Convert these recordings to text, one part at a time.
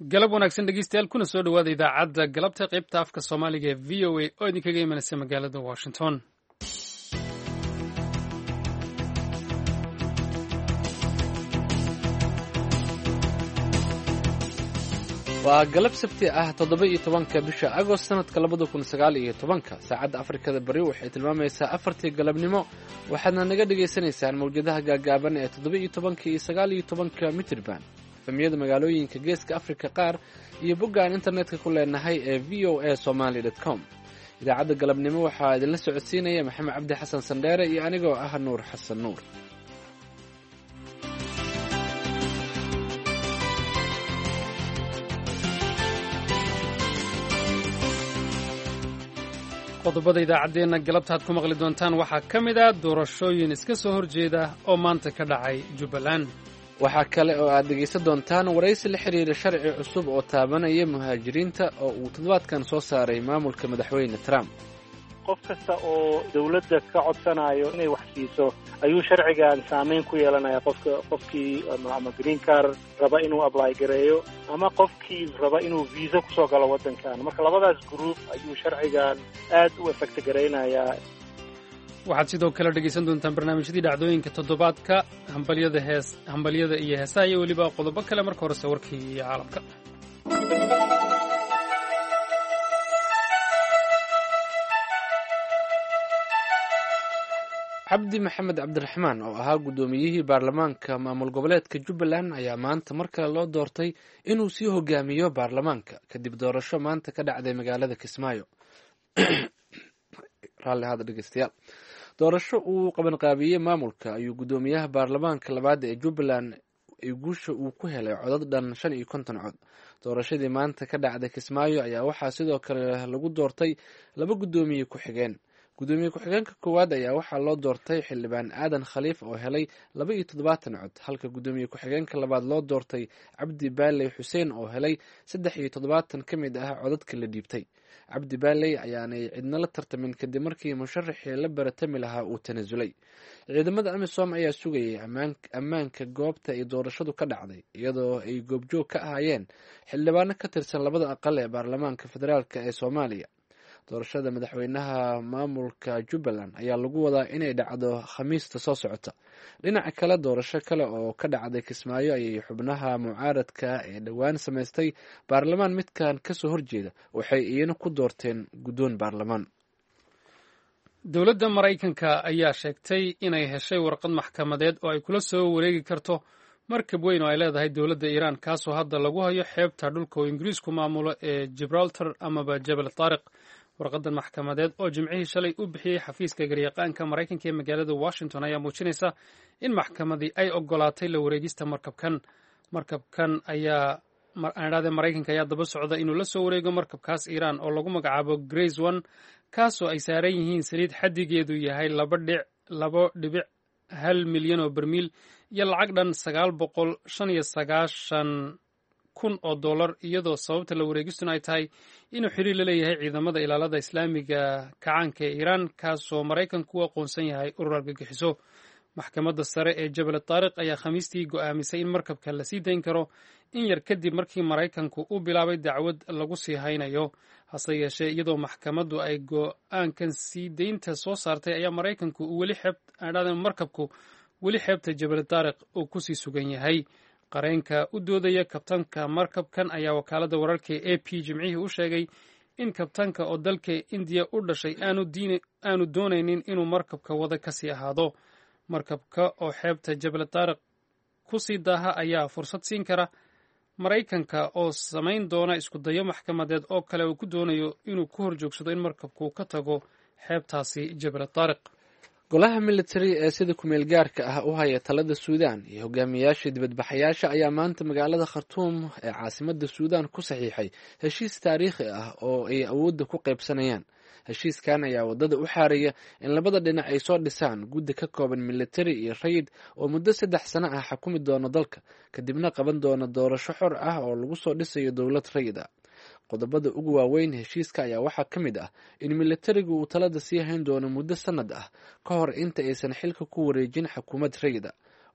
galab wanaagsan dhegeystayaal kuna soo dhowaada idaacadda galabta qaybta afka soomaaliga ee v o a oo idinkaga imanaysa magaalada washington. waa galab sabti ah 17 bisha agost sanadka 2019 saacadda afrikada bari waxay tilmaamaysaa 4 galabnimo waxaadna naga dhagaysanaysaan mawjadaha gaagaaban ee 17 iyo 19 mitirban efemyada magaalooyinka geeska afrika qaar iyo boggaan internetka ku leenahay ee voasomali.com. idaacadda galabnimo waxaa idinla socodsiinaya maxamed cabdi xasan sandheere iyo anigoo ah nuur xasan nuur. qodobada idaacaddeenna galabta aad ku maqli doontaan waxaa ka mid ah doorashooyin iska soo horjeeda oo maanta ka dhacay jubbaland. waxaa kale oo aad dhegaysan doontaan waraysi la xiriira sharci cusub oo taabanaya muhaajiriinta oo uu toddobaadkan soo saaray maamulka madaxweyne Trump. qof kasta oo dawladda ka codsanayo inay wax siiso ayuu sharcigan saameyn ku yeelanaya qofkii ama green card raba inuu apply gareeyo ama qofkii raba inuu visa kusoo galo waddankan. marka labadaas group ayuu sharcigan aad u effect gareynayaa. waxaad sidoo kale dhegaysan doontaan barnaamijyadii dhacdooyinka toddobaadka, hambalyada iyo heesaha iyo weliba qodobo kale. marka horese warkii iyo caalamka. cabdi maxamed cabdiraxmaan oo ahaa guddoomiyihii baarlamaanka maamul goboleedka jubbaland ayaa maanta mar kale loo doortay inuu sii hogaamiyo baarlamaanka kadib doorasho maanta ka dhacday magaalada kismaayo. doorasho uu qabanqaabiyey maamulka ayuu guddoomiyaha baarlamaanka labaad ee jubbaland guusha uu ku helay codad dhan 55 cod. doorashadii maanta ka dhacday kismaayo ayaa waxaa sidoo kale lagu doortay 2 guddoomiye ku-xigeen. gudoomiye ku-xigeenka koowaad ayaa waxaa loo doortay xildhibaan aadan khaliif oo helay 72 cod, halka gudoomiye ku-xigeenka labaad loo doortay cabdi baaley xuseen oo helay 73 ka mid ah codadka la dhiibtay. cabdi baaley ayaanay cidna la tartamin kadib markii musharaxii la baratami lahaa uu tanasulay. ciidamada amisom ayaa sugayay ammaanka goobta ay doorashadu ka dhacday iyadoo ay goobjoog ka ahaayeen xildhibaano ka tirsan labada aqal ee baarlamaanka federaalk ee soomaaliya. doorashada madaxweynaha maamulka jubbaland ayaa lagu wadaa inay dhacdo khamiista soo socota. dhinaca kale doorasho kale oo ka dhacday kismaayo ayay xubnaha mucaaradka ee dhowaan samaystay baarlamaan midkan kasoo horjeeda waxay iyana ku doorteen guddoon baarlamaan. dowladda maraykanka ayaa sheegtay inay heshay warqad maxkamadeed oo ay kula soo wareegi karto markab weyn oo ay leedahay dowladda iiraan kaasoo hadda lagu hayo xeebta dhulka oo ingiriisku maamulo ee gibraltar amaba jabal taariq. warqadan maxkamadeed oo jimcihii shalay u bixiyey xafiiska garyaqaanka maraykanka ee magaalada washington ayaa muujinaysa in maxkamadii ay ogolaatay la wareegista markabkan maraykanka ayaa daba socda inuu la soo wareego markabkaas iiraan oo lagu magacaabo grace one kaasoo ay saaran yihiin saliid xaddigeedu yahay 2.1 milyan oo barmiil iyo lacag dhan $995,000 iyadoo sababta la wareegistuna ay tahay inuu xiriir la leeyahay ciidamada ilaalada islaamiga kacaanka ee iiraan kaasoo maraykanku u aqoonsan yahay urur argagixiso. maxkamadda sare ee jabal taariq ayaa khamiistii go'aamisay in markabka la sii dayn karo in yar kadib markii maraykanku u bilaabay dacwad lagu sii haynayo. hase yeeshee iyadoo maxkamaddu ay go'aankan sii daynta soo saartay ayaa maraykanku markabku weli xeebta jabal taariq uu kusii sugan yahay. qareenka u doodaya kabtanka markabkan ayaa wakaaladda wararka ee AP jimcihii u sheegay in kabtanka oo dalka indiya u dhashay aanu doonaynin inuu markabka wada kasii ahaado. markabka oo xeebta jabal taariq kusii daaha ayaa fursad siin kara maraykanka oo samayn doona isku dayo maxkamadeed oo kale uu ku doonayo inuu ku horjoogsado in markabku ka tago xeebtaasi jabal taariq. golaha militari ee sida kumeel gaarka ah u haya talada suudaan iyo hogaamiyayaasha dibadbaxayaasha ayaa maanta magaalada khartuum ee caasimada suudaan ku saxiixay heshiis taariikhi ah oo ay awoodda ku qaybsanayaan. heshiiskan ayaa wadada u xaaraya in labada dhinac ay soo dhisaan guddi ka kooban militari iyo rayid oo muddo 3 sano ah xukumi doono dalka kadibna qaban doona doorasho xor ah oo lagu soo dhisayo dowlad rayid ah. qodobada ugu waaweyn heshiiska ayaa waxaa ka mid ah in militarigu uu talada sii hayn doono muddo sanad ah ka hor inta aysan xilka ku wareejin xukuumad rayid ah.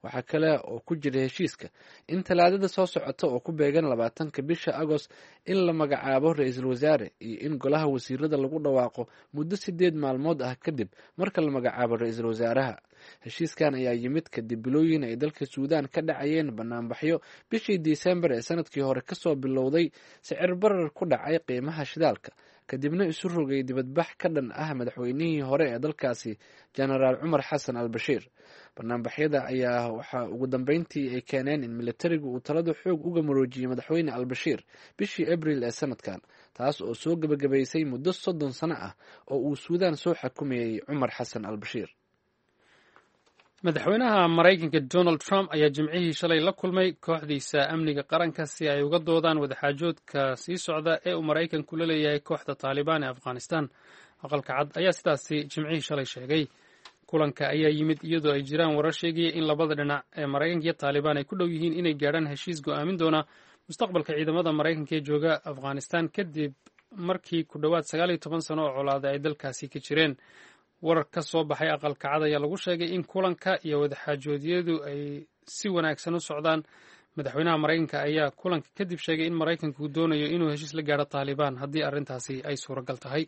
waxaa kale oo ku jira heshiiska in talaadada soo socota oo ku beegan 20 bisha agost in la magacaabo ra-iisul wasaare iyo in golaha wasiirada lagu dhawaaqo muddo 8 maalmood ah kadib marka la magacaabo ra-iisul wasaaraha. heshiiskan ayaa yimid kadib bilooyin ay dalka suudaan ka dhacayeen banaanbaxyo bishii disembar ee sanadkii hore kasoo bilowday sicir barar ku dhacay qiimaha shidaalka kadibna isu rogay dibadbax ka dhan ah madaxweynihii hore ee dalkaasi jenaraal cumar xasan al bashiir. banaanbaxyada ayaa waxaa ugu dambeyntii ay keeneen in militarigu uu talada xoog uga maroojiyey madaxweyne al bashiir bishii abril ee sanadkan, taas oo soo gebagabaysay muddo 30 sano ah oo uu suudaan soo xukumayey cumar xasan al bashiir. madaxweynaha maraykanka donald trump ayaa jimcihii shalay la kulmay kooxdiisa amniga qaranka si ay uga doodaan wadaxaajoodka sii socda ee uu maraykanku la leeyahay kooxda taalibaan ee afghanistan. aqalka cad ayaa sidaasi jimcihii shalay sheegay. kulanka ayaa yimid iyadoo ay jiraan warar sheegaya in labada dhinac ee maraykanka iyo taalibaan ay ku dhow yihiin inay gaadhaan heshiis go'aamin doona mustaqbalka ciidamada maraykanka ee jooga afghanistan kadib markii ku dhowaad 19 sano oo colaada ay dalkaasi ka jireen. warar ka soo baxay aqalka cad ayaa lagu sheegay in kulanka iyo wadaxaajoodyadu ay si wanaagsan u socdaan. madaxweynaha maraykanka ayaa kulanka kadib sheegay in maraykanku doonayo inuu heshiis la gaadho taalibaan haddii arrintaasi ay suuragal tahay.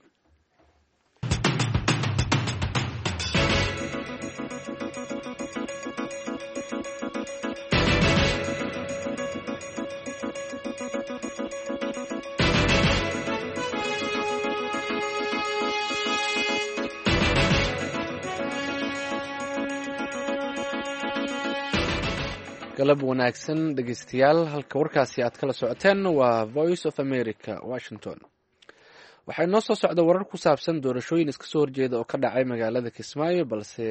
galab wanaagsan dhegeystayaal, halka warkaasi aad kala socoteen waa voice of america washington. waxaa inoo soo socda warar ku saabsan doorashooyin iska soo horjeeda oo ka dhacay magaalada kismaayo, balse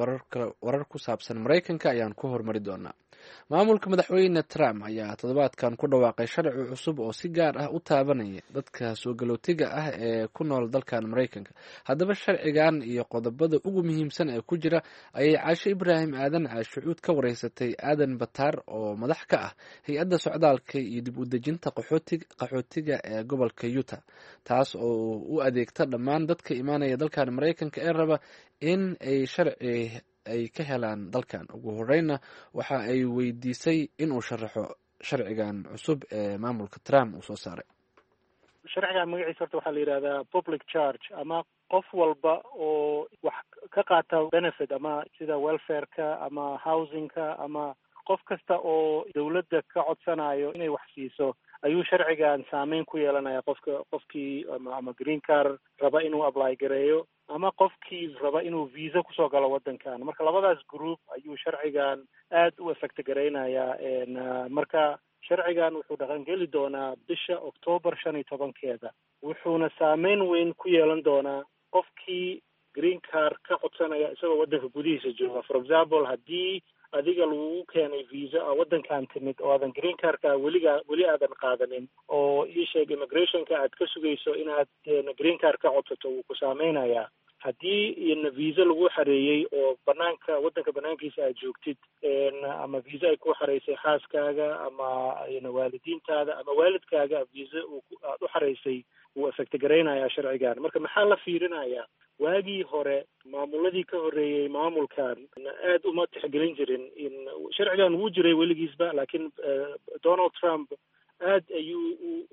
warar ku saabsan maraykanka ayaan ku hormari doonaa. maamulka madaxweyne Trump ayaa toddobaadkan ku dhawaaqay sharci cusub oo si gaar ah u taabanaya dadka soo galootiga ah ee ku nool dalkan Mareykanka. Haddaba sharcigan iyo qodobada ugu muhiimsan ee ku jira ayay Caasho Ibraahim Aadan Caashucuud ka wareysatay Aadan Bataar oo madax ka ah hay-adda socdaalka iyo dib u dejinta qaxootiga ee gobolka Utah, taas oo u adeegta dhammaan dadka imaanaya dalkan Mareykanka ee raba in ay sharci ay ka helaan dalkan. ugu horeyna waxa ay weydiisay inuu sharaxo sharcigan cusub ee maamulka Trump uu soo saaray. sharcigan magaciisa horta waxaa la yidhahdaa public charge, ama qof walba oo wax ka qaata benefit ama sida welfareka ama housingka ama qof kasta oo dawladda ka codsanayo inay wax siiso ayuu sharcigan saameyn ku yeelanaya qofkii ama green card raba inuu apply gareeyo ama qofkii raba inuu visa kusoo galo wadankan. marka labadaas group ayuu sharcigan aad u effect gareynayaa. marka sharcigan wuxuu dhaqangeli doonaa bisha October 15 wuxuuna saameyn weyn ku yeelan doonaa qofkii green card ka codsanaya isagoo wadanka gudihiisa jooga. for example, haddii adiga lagu keenay visa oo wadankan timid oo aadan green cardka weli aadan qaadanin oo ii sheeg immigrationka aad ka sugayso inaad green card ka codsato, wuu ku saameynayaa. haddii visa lagu xareeyey oo wadanka banaankiisa aad joogtid, ama visa ay ku xareysay xaaskaaga ama waalidiintaada ama waalidkaaga visa aad u xareysay, wuu effect gareynayaa sharcigan. marka maxaa la fiirinayaa? waagii hore maamuladii ka horeeyey maamulkan aad uma tixgelin jirin. sharcigan wuu jiray weligiisba, laakiin Donald Trump aad ayuu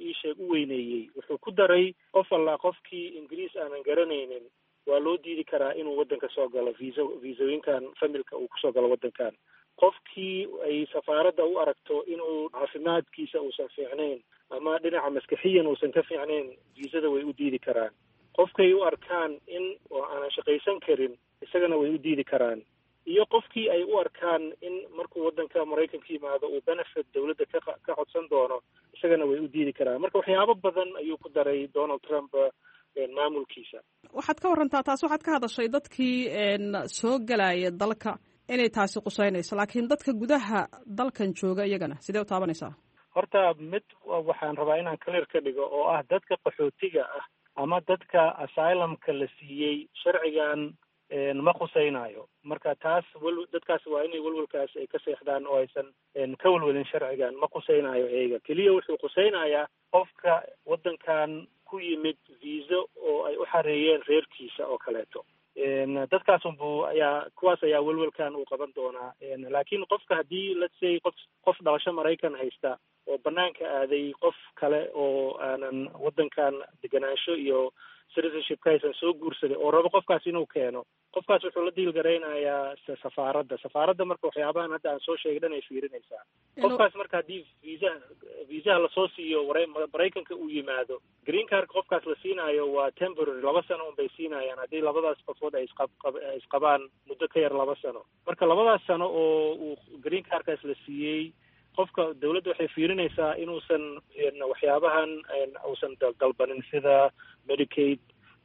u weyneeyey. wuxuu ku daray qof alla qofkii ingiriis aanan garanaynin waa loo diidi karaa inuu wadanka soo galo. visooyinkan familka uu kusoo galo wadankan. qofkii ay safaaradda u aragto inuu caafimaadkiisa uusan fiicnayn ama dhinaca maskaxiyan uusan ka fiicnayn, viisada way u diidi karaan. qofkay u arkaan in oo aanan shaqaysan karin, isagana way u diidi karaan. iyo qofkii ay u arkaan in markuu wadanka Mareykanka yimaado uu benefit dawladda ka codsan doono, isagana way u diidi karaan. marka waxyaabo badan ayuu ku daray Donald Trump maamulkiisa. waxaad ka warantaa taas, waxaad ka hadashay dadkii soo galaya dalka inay taasi quseynayso, laakiin dadka gudaha dalkan jooga iyagana sidee u taabanaysaa? horta mid waxaan rabaa inaan clear ka dhigo oo ah dadka qaxootiga ah ama dadka asylumka la siiyey sharcigan ma khuseynayo. marka taas dadkaas waa inay walwalkaas ay ka seexdaan oo aysan ka walwalin. sharcigan ma khuseynayo eega, keliya wuxuu khuseynayaa qofka wadankan ku yimid visa oo ay u xareeyeen reerkiisa oo kaleeto. kuwaas ayaa welwelkan uu qaban doonaa. Laakiin qofka haddii let's say qof dhalasho Maraykan haysta oo banaanka aaday qof kale oo aanan wadankan deganaansho iyo citizenship ka haysan soo guursaday oo rabo qofkaas inuu keeno, qofkaas wuxuu la diilgaraynayaa safaaradda marka waxyaabahan hadda aan soo sheegay dhan ay fiirinaysaa. qofkaas marka haddii viisaha lasoo siiyo Maraykanka uu yimaado, green cardka qofkaas la siinaayo waa temporary, 2 sano unbay siinayaan haddii labadaas qofood ay isqabaan muddo ka yar 2 sano. marka 2daas sano oo uu green cardkaas la siiyey, qofka dawladda waxay fiirinaysaa inuusan waxyaabahan uusan dalbanin sida Medicaid,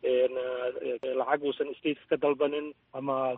lacag uusan state ka dalbanin, ama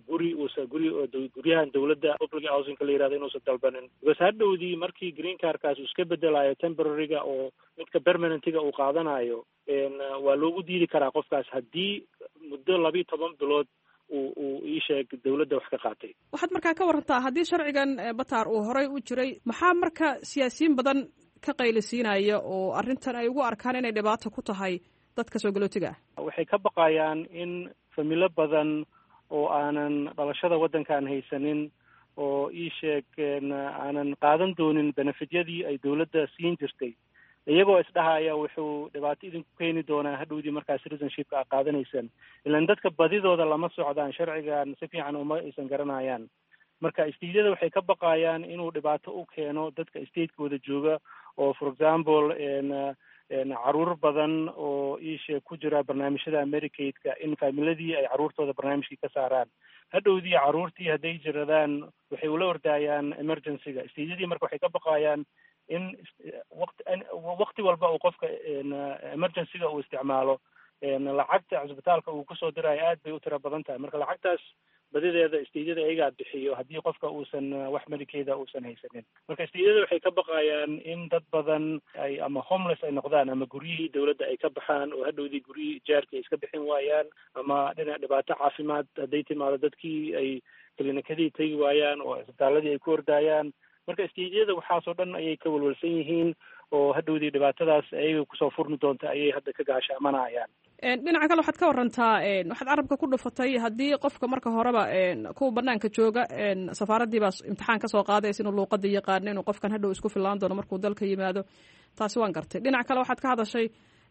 guryahan dawladda public housing la yirahdo inuusan dalbanin. because hadhowdii markii green cardkaas uu iska bedelayo temporary-ga oo midka permanent-ga uu qaadanayo, waa loogu diidi karaa qofkaas haddii muddo 12 bilood uu iisheeg dawladda wax ka qaatay. waxaad markaa ka warantaa haddii sharcigan Bataar uu horay u jiray, maxaa marka siyaasiyiin badan ka qaylisiinaya oo arrintan ay ugu arkaan inay dhibaato ku tahay dadka soo galootiga ah? waxay ka baqayaan in familo badan oo aanan dhalashada waddankan haysanin oo iisheeg aanan qaadan doonin benefityadii ay dawladda siin jirtay, iyagoo isdhahaya wuxuu dhibaato idinku keeni doonaa hadhowdii markaa citizenshipka a qaadanaysan. ilan dadka badidooda lama socdaan sharcigan, si fiican uma aysan garanayaan. marka stateyada waxay ka baqayaan inuu dhibaato u keeno dadka statekooda jooga, oo for example caruur badan oo iishe ku jira barnaamijyada Medicaid-ka in familiadii ay caruurtooda barnaamijkii ka saaraan. hadhowdii caruurtii hadday jiradaan waxay ula ordayaan emergency-ga. stateyadii marka waxay ka baqayaan in waqti walba uu qofka emergency-ga uu isticmaalo, lacagta cisbitaalka uu kusoo dirayo aad bay u tiro badan tahay. marka lacagtaas badideeda stateyada ayagaa bixiyo haddii qofka uusan wax Medicaid-a uusan haysanin. marka stateyada waxay ka baqayaan in dad badan ay ama homeless ay noqdaan, ama guryihii dawladda ay ka baxaan oo hadhowdii guryihii ijaarkii ay iska bixin waayaan, ama dhinac dhibaato caafimaad hadday timaado dadkii ay klinikadii tegi waayaan oo isbitaaladii ay ku ordayaan. marka stateyada waxaasoo dhan ayay ka walwalsan yihiin, oo hadhowdii dhibaatadaas ayaga kusoo furmi doonta ayay hadda ka gaashaamanayaan. dhinaca kale waxaad ka warantaa, waxaad carabka ku dhufatay haddii qofka marka horeba kuwa banaanka jooga safaaraddii baa imtixaan kasoo qaadaysa inuu luuqada yaqaano, inuu qofkan hadhow isku filaan doono markuu dalka yimaado. taasi waan gartay. dhinaca kale waxaad ka hadashay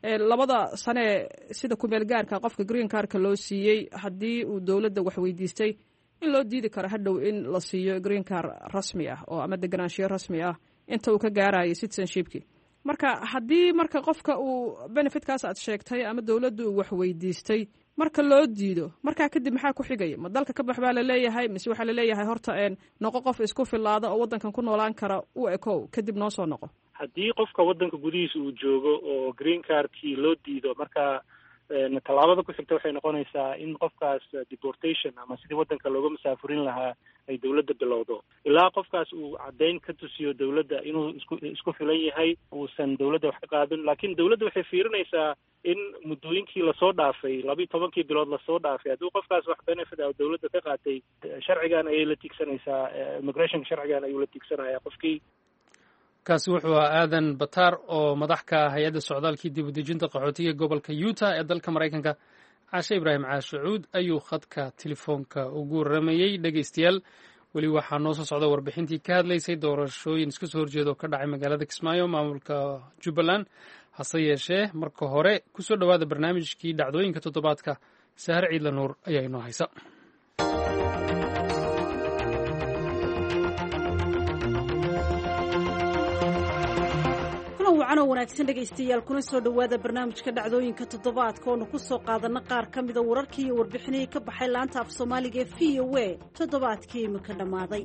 2 sane sida kumeel gaarka qofka green cardka loo siiyey, haddii uu dawladda wax weydiistay in loo diidi karo hadhow in la siiyo green card rasmi ah oo ama deganaanshiyo rasmi ah inta uu ka gaarayo citizenshipki. marka haddii marka qofka uu benefitkaas aad sheegtay ama dawladda uu wax weydiistay marka loo diido, markaa kadib maxaa ku xigaya? ma dalka ka bax baa laleeyahay, mise waxaa laleeyahay horta noqo qof isku filaada oo waddankan ku noolaan kara u ekow kadib noo soo noqo? haddii qofka waddanka gudihiisa uu joogo oo green cardkii loo diido, marka tallaabada ku xigta waxay noqonaysaa in qofkaas deportation ama sidii waddanka looga masaafurin lahaa ay dawladda bilowdo. ilaa qofkaas uu caddayn ka tusiyo dawladda inuu isku filan yahay, uusan dawladda wax ka qaadin. laakiin dawladda waxay fiirinaysaa in muddooyinkii lasoo dhaafay 12 bilood lasoo dhaafay hadduu qofkaas wax benefit ah dawladda ka qaatay, sharcigan ayay la tiigsanaysaa, immigrationka sharcigan ayuu la tiigsanaya qofkii. kaasi wuxuu ahaa aadan Bataar oo madax ka ah hay-adda socdaalkii dib u dejinta qaxootiga gobolka Utah ee dalka Maraykanka. Caashe Ibraahim Caashucuud ayuu khadka telefoonka ugu waramayey. dhegeystayaal, weli waxaa noo soo socda warbixintii ka hadlaysay doorashooyin iska soo horjeeda oo ka dhacay magaalada Kismaayo, maamulka Jubbaland. hase yeeshee marka hore kusoo dhowaada barnaamijkii dhacdooyinka toddobaadka. Sahar Ciidla Nuur ayaa inoo haysa. wacanoo wanaagsan dhegaystayaal, kuna soo dhowaada barnaamijka dhacdooyinka toddobaadka oonu ku soo qaadana qaar ka mida wararkii iyo warbixinihii ka baxay laanta af soomaaliga ee VOA toddobaadkii imika dhammaaday.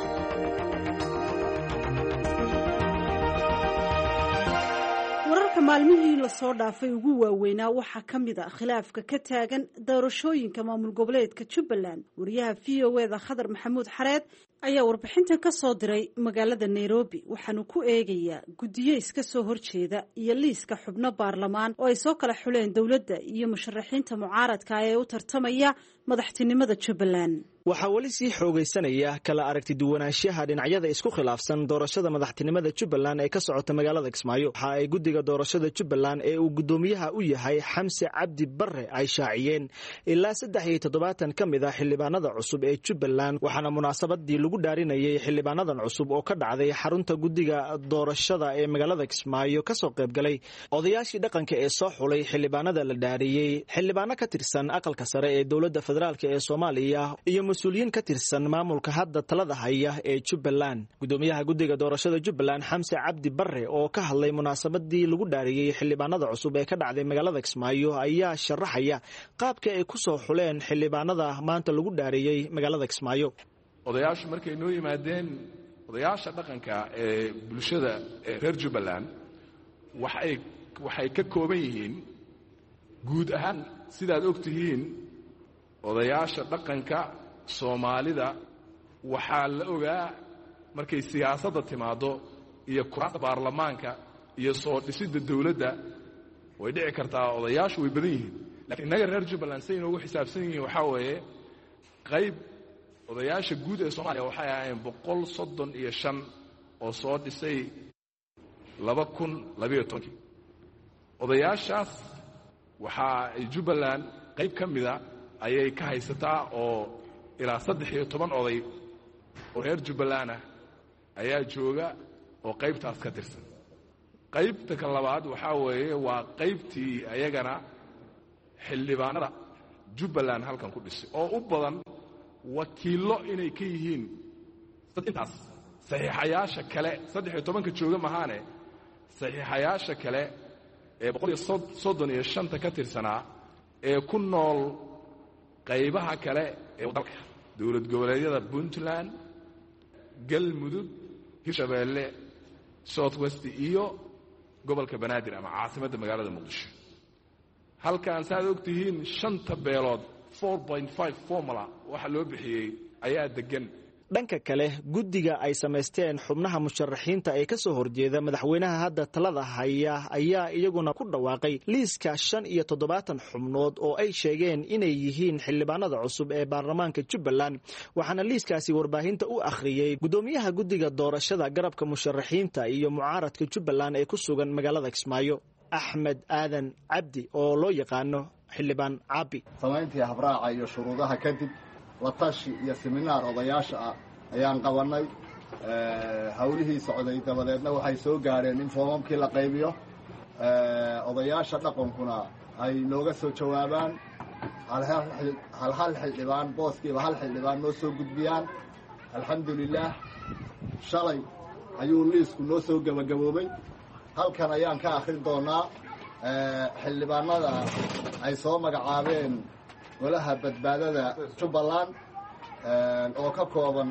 wararka maalmihii lasoo dhaafay ugu waaweynaa waxaa ka mid a khilaafka ka taagan doorashooyinka maamul goboleedka Jubbaland. wariyaha VOA da Khadar Maxamuud Xareed ayaa warbixintan ka soo diray magaalada Nairobi waxaanu ku eegayaa guddiyo iska soo horjeeda iyo liiska xubno baarlamaan oo ay soo kala xuleen dowladda iyo musharaxiinta mucaaradka ee u tartamaya madaxtinimada Jubbaland. waxaa weli sii xoogaysanaya kala aragti duwanaanshaha dhinacyada isku khilaafsan doorashada madaxtinimada Jubbaland ee ka socota magaalada Kismaayo. waxa ay guddiga doorashada Jubbaland ee uu gudoomiyaha u yahay Xamse Cabdi Barre ay shaaciyeen ilaa 73 ka mid ah xildhibaanada cusub ee Jubbaland, waxaana munaasabadii lagu dhaarinayay xildhibaanadan cusub oo ka dhacday xarunta guddiga doorashada ee magaalada Kismaayo ka soo qayb galay odayaashii dhaqanka ee soo xulay xildhibaanada la dhaariyay, xildhibaano ka tirsan aqalka sare ee dowladda federaalka ee Soomaaliya iyo mas-uuliyiin ka tirsan maamulka hadda talada haya ee Jubbaland. gudoomiyaha guddiga doorashada Jubbaland Xamse Cabdi Barre oo ka hadlay munaasabadii lagu dhaariyay xildhibaanada cusub ee ka dhacday magaalada Kismaayo ayaa sharaxaya qaabka ay ku soo xuleen xildhibaanada maanta lagu dhaariyay magaalada Kismaayo. odayaashu markay noo yimaadeen, odayaasha dhaqanka ee bulshada ee reer Jubbaland waxay ka kooban yihiin guud ahaan sidaad ogtihiin odayaasha dhaqanka Soomaalida waxaa la ogaa markay siyaasadda timaado iyo kuraasta baarlamaanka iyo soo dhisidda dawladda way dhici kartaa odayaashu way badan yihiin, laakiin innaga reer Jubbaland say inoogu xisaabsan yihiin waxaa weeye qayb odayaasha guud ee Soomaaliya waxay ahaayeen 135 oo soo dhisay 2012. odayaashaas waxaa ay Jubbaland qayb ka mida ayay ka haysataa oo ilaa 13 oday oo reer Jubbaland ah ayaa jooga oo qaybtaas ka tirsan. qaybta ka labaad waxaa weeye waa qaybtii ayagana xildhibaanada Jubbaland halkan ku dhisay oo u badan wakiilo inay ka yihiin intaas saxiixayaasha kale 13 jooga mahaane saxiixayaasha kale ee 135 ka tirsanaa ee ku nool qaybaha kale ee dalka dowlad goboleedyada Puntland, Galmudug, Hirshabeelle, South West iyo gobolka Banaadir ama caasimadda magaalada Muqdisho. halkaan saad ogtihiin 5 beelood 4.5 formula waxa loo bixiyay ayaa degan. dhanka kale guddiga ay samaysteen xubnaha musharaxiinta ee ka soo horjeeda madaxweynaha hadda talada haya ayaa iyaguna ku dhawaaqay liiska 75 xubnood oo ay sheegeen inay yihiin xildhibaanada cusub ee baarlamaanka Jubbaland, waxaana liiskaasi warbaahinta u akhriyay gudoomiyaha guddiga doorashada garabka musharaxiinta iyo mucaaradka Jubbaland ee ku sugan magaalada Kismaayo, Axmed Aadan Cabdi oo loo yaqaano xildhibaan Caabi. samayntii habraaca iyo shuruudaha kadib la tashi iyo seminaar odayaasha ah ayaan qabanay. hawlihii socday dabadeedna waxay soo gaareen in foomamkii la qaybiyo, odayaasha dhaqankuna ay nooga soo jawaabaan, hal xildhibaan booskiiba hal xildhibaan noo soo gudbiyaan. alxamdulilaah shalay ayuu liisku noo soo gebagaboobay. halkan ayaan ka akhrin doonaa xildhibaanada ay soo magacaabeen golaha badbaadada Jubbaland oo ka kooban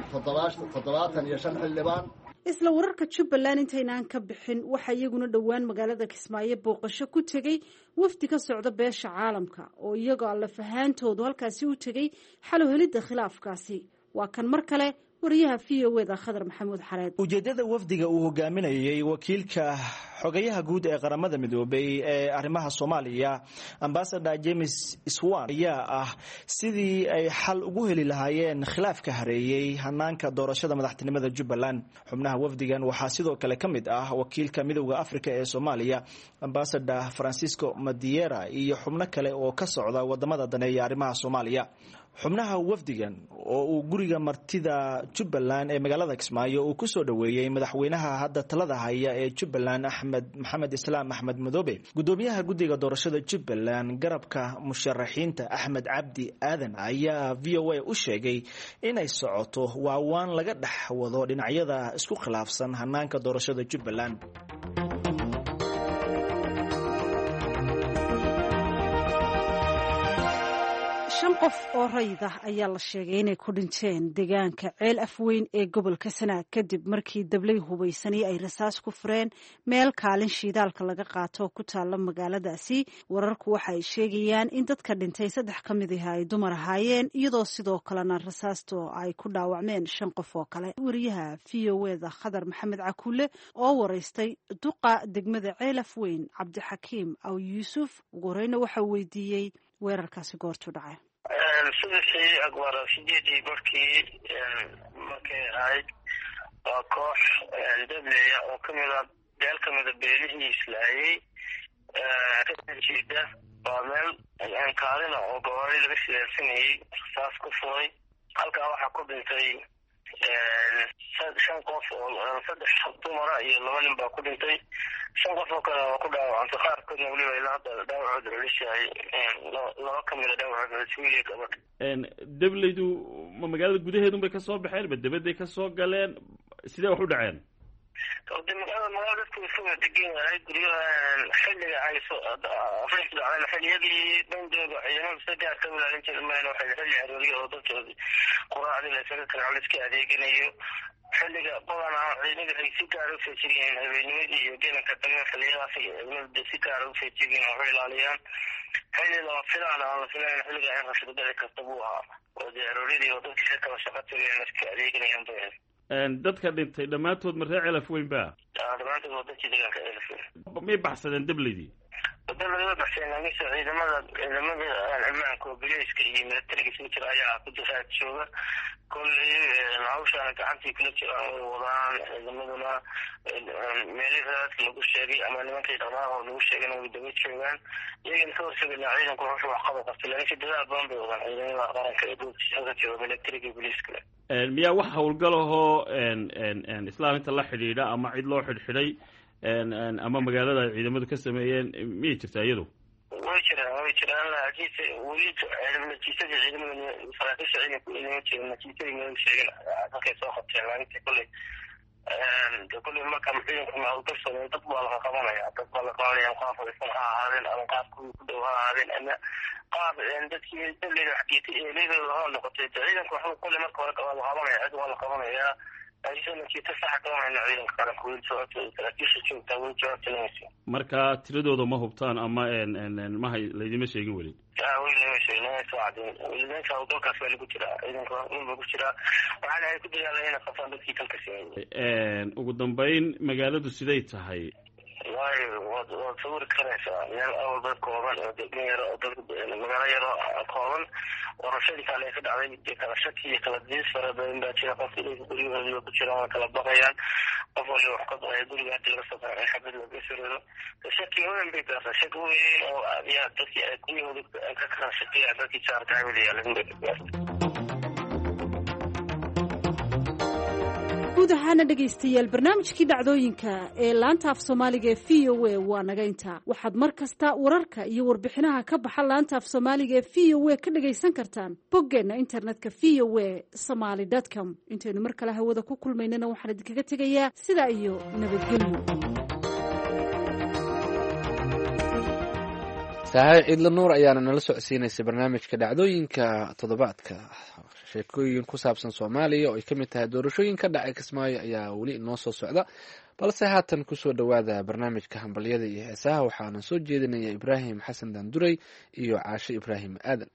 75 xildhibaan. isla wararka Jubbaland intaynaan ka bixin waxa iyaguna dhowaan magaalada Kismaayo booqasho ku tagay wafdi ka socda beesha caalamka oo iyagoo alla fahaantoodu halkaasi u tagay xal u helidda khilaafkaasi. waa kan mar kale wariyaha VOA Khadar Maxamuud Xareed. ujeedada wafdiga uu hogaaminayay wakiilka xogayaha guud ee qaramada midoobay ee arrimaha Soomaaliya Ambassador James Iswan ayaa ah sidii ay xal ugu heli lahaayeen khilaafka hareeyay hanaanka doorashada madaxtinimada Jubbaland. xubnaha wafdigan waxaa sidoo kale ka mid ah wakiilka midowga Afrika ee Soomaaliya Ambassador Francisco Madiera iyo xubno kale oo ka socda wadamada daneeya arrimaha Soomaaliya. xubnaha wafdigan oo uu guriga martida Jubbaland ee magaalada Kismaayo uu ku soo dhaweeyay madaxweynaha hadda talada haya ee Jubbaland Maxamed Islaam Axmed Madoobe, gudoomiyaha guddiga doorashada Jubbaland garabka musharaxiinta Axmed Cabdi Aadan ayaa VOA u sheegay inay socoto waawaan laga dhex wado dhinacyada isku khilaafsan hanaanka doorashada Jubbaland. shan qof oo rayid ah ayaa la sheegay inay ku dhinteen deegaanka ceel afweyn ee gobolka sanaag kadib markii dablay hubaysani ay rasaas ku fureen meel kaalin shiidaalka laga qaato ku taalla magaaladaasi. wararku waxa ay sheegayaan in dadka dhintay 3 ka mid ah ay dumar ahaayeen iyadoo sidoo kalena rasaasto ay ku dhaawacmeen 5 qof oo kale. wariyaha VOA-da Khadar Maxamed Cakuule oo waraystay duqa degmada ceel afweyn Cabdixakiim Aw Yuusuf ugu horeyna waxa weydiiyey weerarkaasi goortu dhacay. sidii agwara sideedii markii markay ahayd waa koox dableeya oo beel kamida beelihii islaayay jeeda waa meel kaalina oo gawaari laga siyaarsanayay rasaas ku furay. halkaa waxaa ku dhintay 5 qof oo 3 dumara iyo 2 nin baa ku dhintay. 5 qof oo kale waa ku dhaawacantay qaarkoodna weliba ilaa hadda dhaawacooda culisyahay. 2 kamida dhaawacooda culisyahay gabadh. dablaydu ma magaalada gudaheedun bay kasoo baxeen ba dabaday kasoo galeen sidee wax u dhaceen? magaalada dadku isku degan yahay guryahan xilliga ay xilliyadii bandooga ciidamada saddex ka ilaalin jireen waxay xilli arooriye oo dadkooda quraacdii la isaga kala iska adeeganayo. xilliga badanaa ciidamada ay si gaar u feejigeen habeennimadii iyo gelanka dambe xilliyadaas ciidamada si gaar u feejigeen oo ilaaliyaan. xilli lama filaan aan la filayn xilliga ay rashada dhici karta buu ahaa oo arooridii oo dadka kala shaqo tagayeen iska adeeganayaan bay. dadka dhintay dhammaantood ma reer ceel afweyn ba? dhammaantood waa dadkii deegaanka ceel afweyn. may baxsadeen dablaydii? dablayda baxseen laakiinse ciidamada ammaanka oo bileyska iyo milatariga isku jira ayaa ku difaac jooga. kolley hawshaana gacantii kula jiraan way wadaan. ciidamaduna meelihii lagu sheegay ama nimankii dhaqaaqoo lagu sheegayna way daba joogaan. iyagana ka horsegaynaa ciidanku wuxuu waxqaba qabtay laakiinse dadaal badan bay wadaan ciidamada qaranka ee goobtiisa jooga milatariga iyo bileyska. miyaa wax hawlgal ahoo islaaminta la xidhiidha ama cid loo xidhxidhay ama magaalada ay ciidamadu ka sameeyeen miyay jirtaa iyadu? way jiraan laakiinse weli natiijadii ciidamada saraakiisha ciidanku inama jirin natiijadii ma sheegin halkay soo qabteen laakiinse kolley marka ciidanku hawlgal sameeyo dad baa laga qabanaya. dad baa la qabanaya qaab waysan ha ahaadeen ama qaab kuwii ku dhow ha ahaadeen ama qaab dadkii dableeda xaqiiqi eeleydooda ha noqotay. ciidanku waxuu kolley marka hore waa la qabanaya cid waa la qabanayaa marka tiradooda ma hubtaan ama laydima sheegin weli? hawlgalkaas waa lagu jiraa ciidanka lagu jiraa waxaana ay ku dadaalaan inay qabtaan dadkii dalka sameeyey. ugu dambeyn magaaladu siday tahay? waad sawiri karaysaa meel awalba kooban oo degmo yaro oo magaalo yaro kooban. warashadii kale ay ka dhacday kala shaki iyo kala diis fara badan baa jira. qofka guryahoodiiba ku jiraan waa kala baqayaan. qof waliba wax ka baqaya guriga hadii laga soo baxay xabad laga siriro. shaki weyn bay gaartaa. shaki weyn oo ayaa dadkii ay guryahooda ka kala shakiya dadkii jaarka hawliyaalan bay gaartaa. guud ahaana dhegaystayaal barnaamijkii dhacdooyinka ee laanta af soomaaliga ee VOA waa naga intaa. waxaad mar kasta wararka iyo warbixinaha ka baxa laanta af soomaaliga ee VOA ka dhagaysan kartaan boggeena internetka voasomali.com. intaynu mar kale hawada ku kulmaynana waxaan idinkaga tegayaa sidaa iyo nabadgelyo. saaxiib ciidla nuur ayaana nala socodsiinaysay barnaamijka dhacdooyinka toddobaadka. sheekooyin ku saabsan Soomaaliya oo ay kamid tahay doorashooyin ka dhacay Kismaayo ayaa weli inoo soo socda, balse haatan kusoo dhawaada barnaamijka hambalyada iyo heesaha. waxaana soo jeedinaya Ibraahim Xasan Daanduray iyo Caashe Ibraahim Aadan.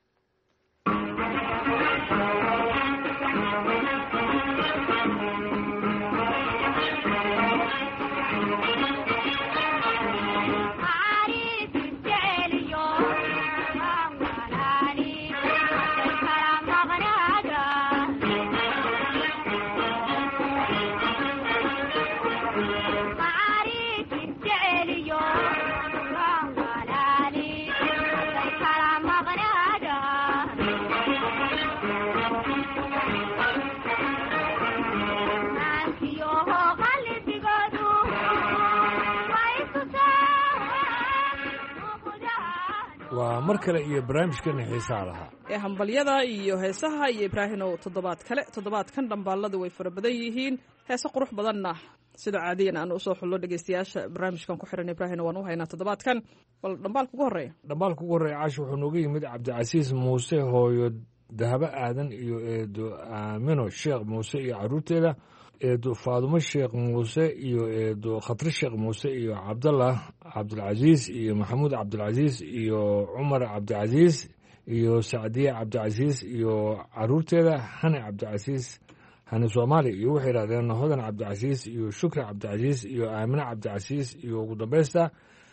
waa mar kale iyo barnaamijkeena xiisaa lahaa ee hambalyada iyo heesaha iyo ibraahinow toddobaad kale. toddobaadkan dhambaaladu way fara badan yihiin, heese qurux badanna sida caadiyan aan usoo xullo dhegeystayaasha barnaamijkan ku xiran ibraahino waan u haynaa toddobaadkan. bal dhambaalka ugu horreeya caashi wuxuu nooga yimid cabdicasiis muuse, hooyo dahabo aadan iyo eedo aamino sheekh muuse iyo caruurteeda, eedo faadumo sheekh muuse iyo eedo khatri sheekh muuse iyo cabdallah cabdilcasiis iyo maxamuud cabdilcasiis iyo cumar cabdicasiis iyo sacdiye cabdicasiis iyo caruurteeda, hani cabdicasiis hani soomaali iyo waxay yidhahdeen hodan cabdicasiis iyo shukri cabdicasiis iyo aamine cabdicasiis iyo ugu dambaysta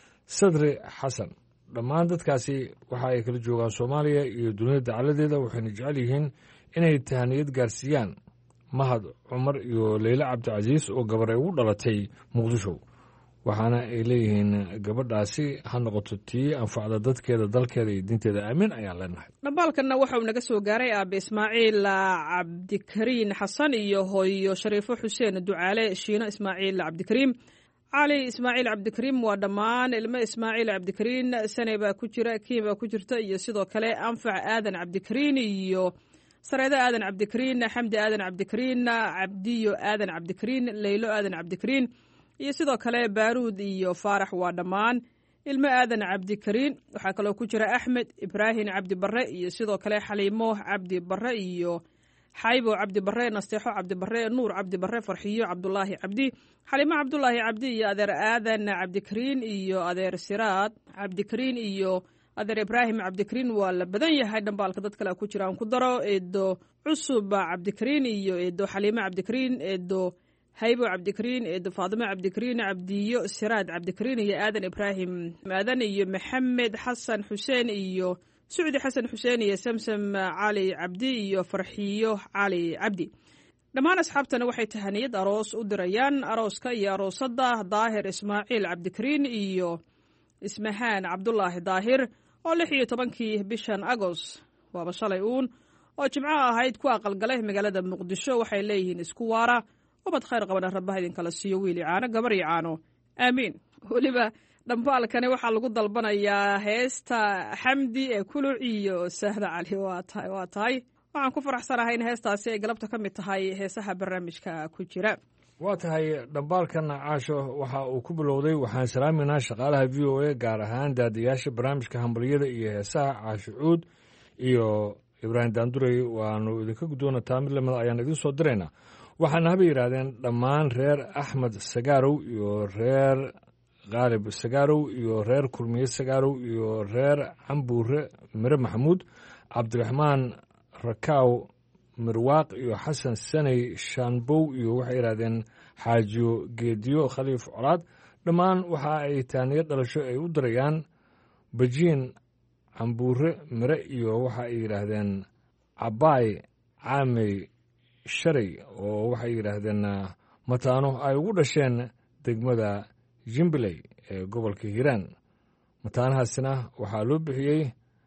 sadri xasan. dhammaan dadkaasi waxa ay kala joogaan soomaaliya iyo dunida dacaladeeda, waxayna jecel yihiin inay tahaniyad gaarsiiyaan mahad cumar iyo leyle cabdicasiis oo gabar ay ugu dhalatay muqdisho. waxaana ay leeyihiin gabadhaasi ha noqoto tii anfacda dadkeeda, dalkeeda iyo diinteeda. aamin ayaan leenahay. dhambaalkanna waxauu naga soo gaaray aabe ismaaciil cabdikariin xasan iyo hooyo shariifo xuseen ducaale, shiino ismaaciil cabdikariim, cali ismaaciil cabdikariim. waa dhammaan ilmo ismaaciil cabdikariin. sane baa ku jira, kiin baa ku jirta, iyo sidoo kale anfac aadan cabdikariin iyo sareedo aadan cabdikariin, xamdi aadan cabdikariin, cabdiyo aadan cabdikariin, leylo aadan cabdikariin, iyo sidoo kale baaruud iyo faarax. waa dhammaan ilmo aadan cabdikariin. waxaa kaloo ku jira axmed ibraahim cabdi barre iyo sidoo kale xaliimo cabdi barre iyo xaybo cabdi barre, nasteexo cabdi barre, nuur cabdi barre, farxiyo cabdulaahi cabdi, xaliimo cabdulaahi cabdi iyo adeer aadan cabdikariin iyo adeer siraad cabdikariin iyo adeer ibraahim cabdikariin. waa la badan yahay dhambaalka, dad kale ku jira aan ku daro eedo cusub cabdikariin iyo eedo xaliimo cabdikariin, eedo haybo cabdikariin, eedo faadimo cabdikariin, cabdiyo siraad cabdikariin iyo aadan ibraahim aadan iyo maxamed xasan xuseen iyo sucdi xasan xuseen iyo samsam cali cabdi iyo farxiyo cali cabdi. dhammaan asxaabtana waxay tahaniyad aroos u dirayaan arooska iyo aroosadda daahir ismaaciil cabdikariin iyo ismahaan cabdulaahi daahir oo 16 bishan agoost, waaba shalay uun oo jimco ahayd, ku aqalgalay magaalada muqdisho. waxay leeyihiin isku waara, ubad khayr qabana rabbaha idinkala siiyo, wiili caano gabar iyo caano, aamiin. weliba dhambaalkani waxaa lagu dalbanayaa heesta xamdi ee kuluc iyo sahda cali. waa tahay waxaan ku faraxsanahay in heestaasi ay galabta ka mid tahay heesaha barnaamijka ku jira. waa tahay dhambaalkan caasho waxa uu ku bilowday, waxaan salaaminaa shaqaalaha v o a gaar ahaan daadiyaasha barnaamijka hambalyada iyo heesaha caasho cuud iyo ibraahim daandurey. waanu idinka guddoona taamid lamida ayaan idin soo diraynaa. waxaana haba yidhaahdeen dhammaan reer axmed sagaarow iyo reer khaalib sagaarow iyo reer kulmiye sagaarow iyo reer cambuure mire maxamuud, cabdiraxmaan rakaaw mirwaaq iyo xasan saney shaanbow iyo waxay yidhahdeen xaajiyo geediyo khaliif colaad. dhammaan waxa ay taaniyo dhalasho ay u dirayaan bajiin cambuure mire iyo waxa ay yidhaahdeen cabaay caamey shalay oo waxay yidhaahdeen mataano ay ugu dhasheen degmada jimbiley ee gobolka hiiraan. mataanahaasina waxaa loo bixiyey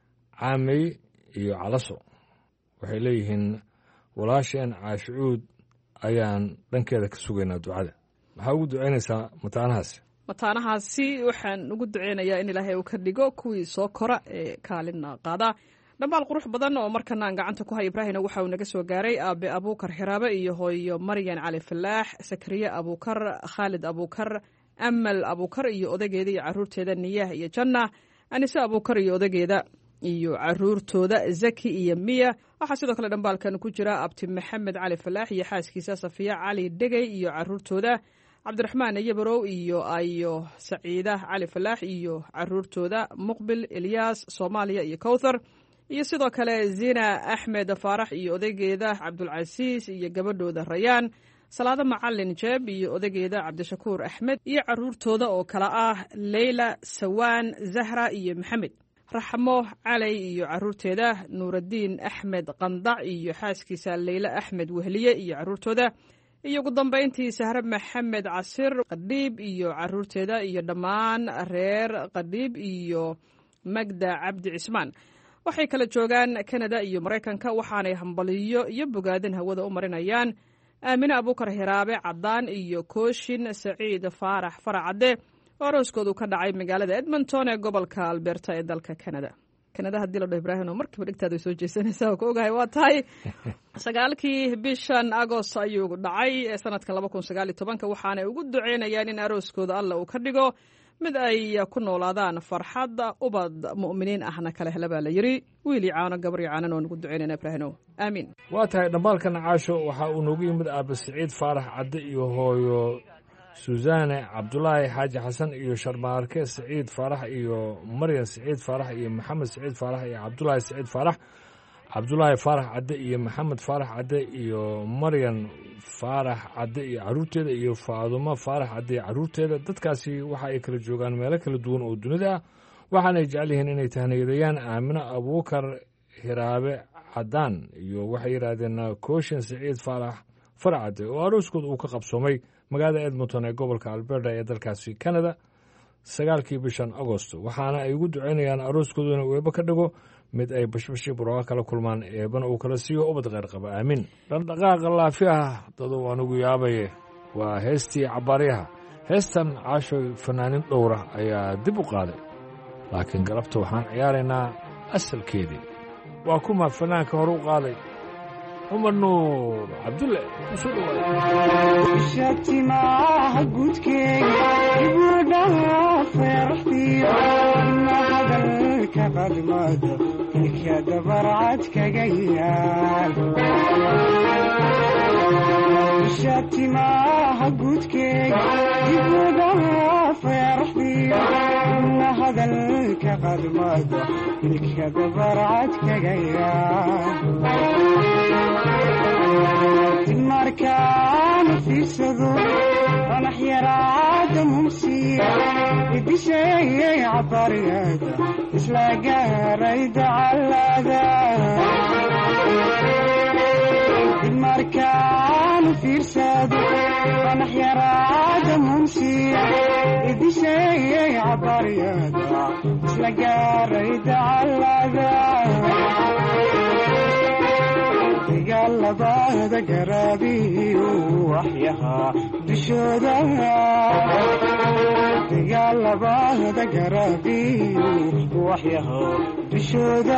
caamey iyo calaso. waxay leeyihiin walaasheen caashicuud ayaan dhankeeda ka sugaynaa ducada. maxaa ugu ducaynaysaa mataanahaasi? mataanahaasi waxaan ugu duceynayaa in ilaahay uu ka dhigo kuwii soo kora ee kaalina qaada. dhambaal qurux badan oo markana aan gacanta ku hay ibraahina waxa uu naga soo gaaray aabe abuukar xiraabe iyo hooyo maryan cali falaax, sakariye abuukar, khaalid abuukar, amal abuukar iyo odageeda iyo caruurteeda niyaah iyo janna, anise abuukar iyo odageeda iyo caruurtooda zaki iyo miya. waxaa sidoo kale dhambaalkan ku jira abti maxamed cali falaax iyo xaaskiisa safiya cali dhegey iyo caruurtooda, cabdiraxmaan yabarow iyo ayo saciida cali falaax iyo caruurtooda, muqbil ilyaas soomaaliya iyo kowthar, iyo sidoo kale zina axmed faarax iyo odaygeeda cabdulcasiis iyo gabadhooda rayaan, salaado macalin jeeb iyo odaygeeda cabdishakuur axmed iyo caruurtooda oo kale ah leyla, sawaan, zahra iyo maxamed, raxmo calay iyo caruurteeda, nuuraddiin axmed qandac iyo xaaskiisa leyla axmed wehliye iyo caruurtooda, iyo ugu dambayntii sahre maxamed casir qadhiib iyo caruurteeda, iyo dhammaan reer qadhiib iyo magda cabdi cismaan. waxay kala joogaan kanada iyo maraykanka, waxaanay hambaliyo iyo bogaadin hawada u marinayaan aamine abuukar hiraabe caddaan iyo kooshin saciid faarax faracadde oo arooskoodu ka dhacay magaalada edmonton ee gobolka alberta ee dalka kanada. kanada haddii la dhaho ibraahim oo markiiba dhegtaada soo jeesanaysaa oo ka ogahay waa tahay 9 bishan agost ayuu dhacay ee sanadka 2019 waxaanay ugu duceynayaan in arooskooda alla uu ka dhigo mid ay ku noolaadaan farxadda ubad mu'miniin ahna kala hela baa la yidhi wiil iyo caano gabar iyo caanan oo nugu duceynayna ibraahimow aamiin waa tahay dhambaalkan caasho waxaa uu noogu yimid aabbe siciid faarax cadde iyo hooyo suusaane cabdulaahi xaaji xasan iyo sharmaarke siciid faarax iyo maryan siciid faarax iyo maxamed siciid faarax iyo cabdulaahi siciid faarax cabdulaahi faarax cadde iyo maxamed faarax cadde iyo maryan faarax cadde iyo carruurteeda iyo faadumo faarax cadde iyo carruurteeda dadkaasi waxa ay kala joogaan meelo kala duwan oo dunida ah waxaanay jecel yihiin inay tahniyadeeyaan aamino abuukar hiraabe caddaan iyo waxay yidhaahdeen kooshin siciid faarax farcadde oo arooskooda uu ka qabsoomay magaalada edmonton ee gobolka alberta ee dalkaasi canada 9 bishan agosto waxaana ay ugu duceynayaan arooskooda inuu eebba ka dhigo mid ay bashbashii burooga kala kulmaan eebana uu kala siiyo ubad kheyr qaba aamiin dhaqdhaqaaqa laafiah dadow anugu yaabaye waa heestii cabbaaryaha heestan caashoy fanaanin dhowra ayaa dib u qaaday laakiin galabta waxaan ciyaaraynaa asalkeedii waa kuma fanaanka hore u qaaday cumar nuur cabdulle shatimaha gudkeega ibudhaha feerxdiyo ina hadalka qadmado ilka dabarcad kaga yaal shatimaha gudkeega ibudhaha feerxdiyo ina hadalka qadmado ilka dabarcad kaga yaal markaan fiirsado qanax yaraada mumsiya idisheeyay cabaryada isla gaaray dacalada markaan fiirsado qanax yaraada mumsiya idisheeyay cabaryada isla gaaray dacalada labada garaabiyo waxyahaa dushooda dagaal labada garaabiyo waxyahaa dushooda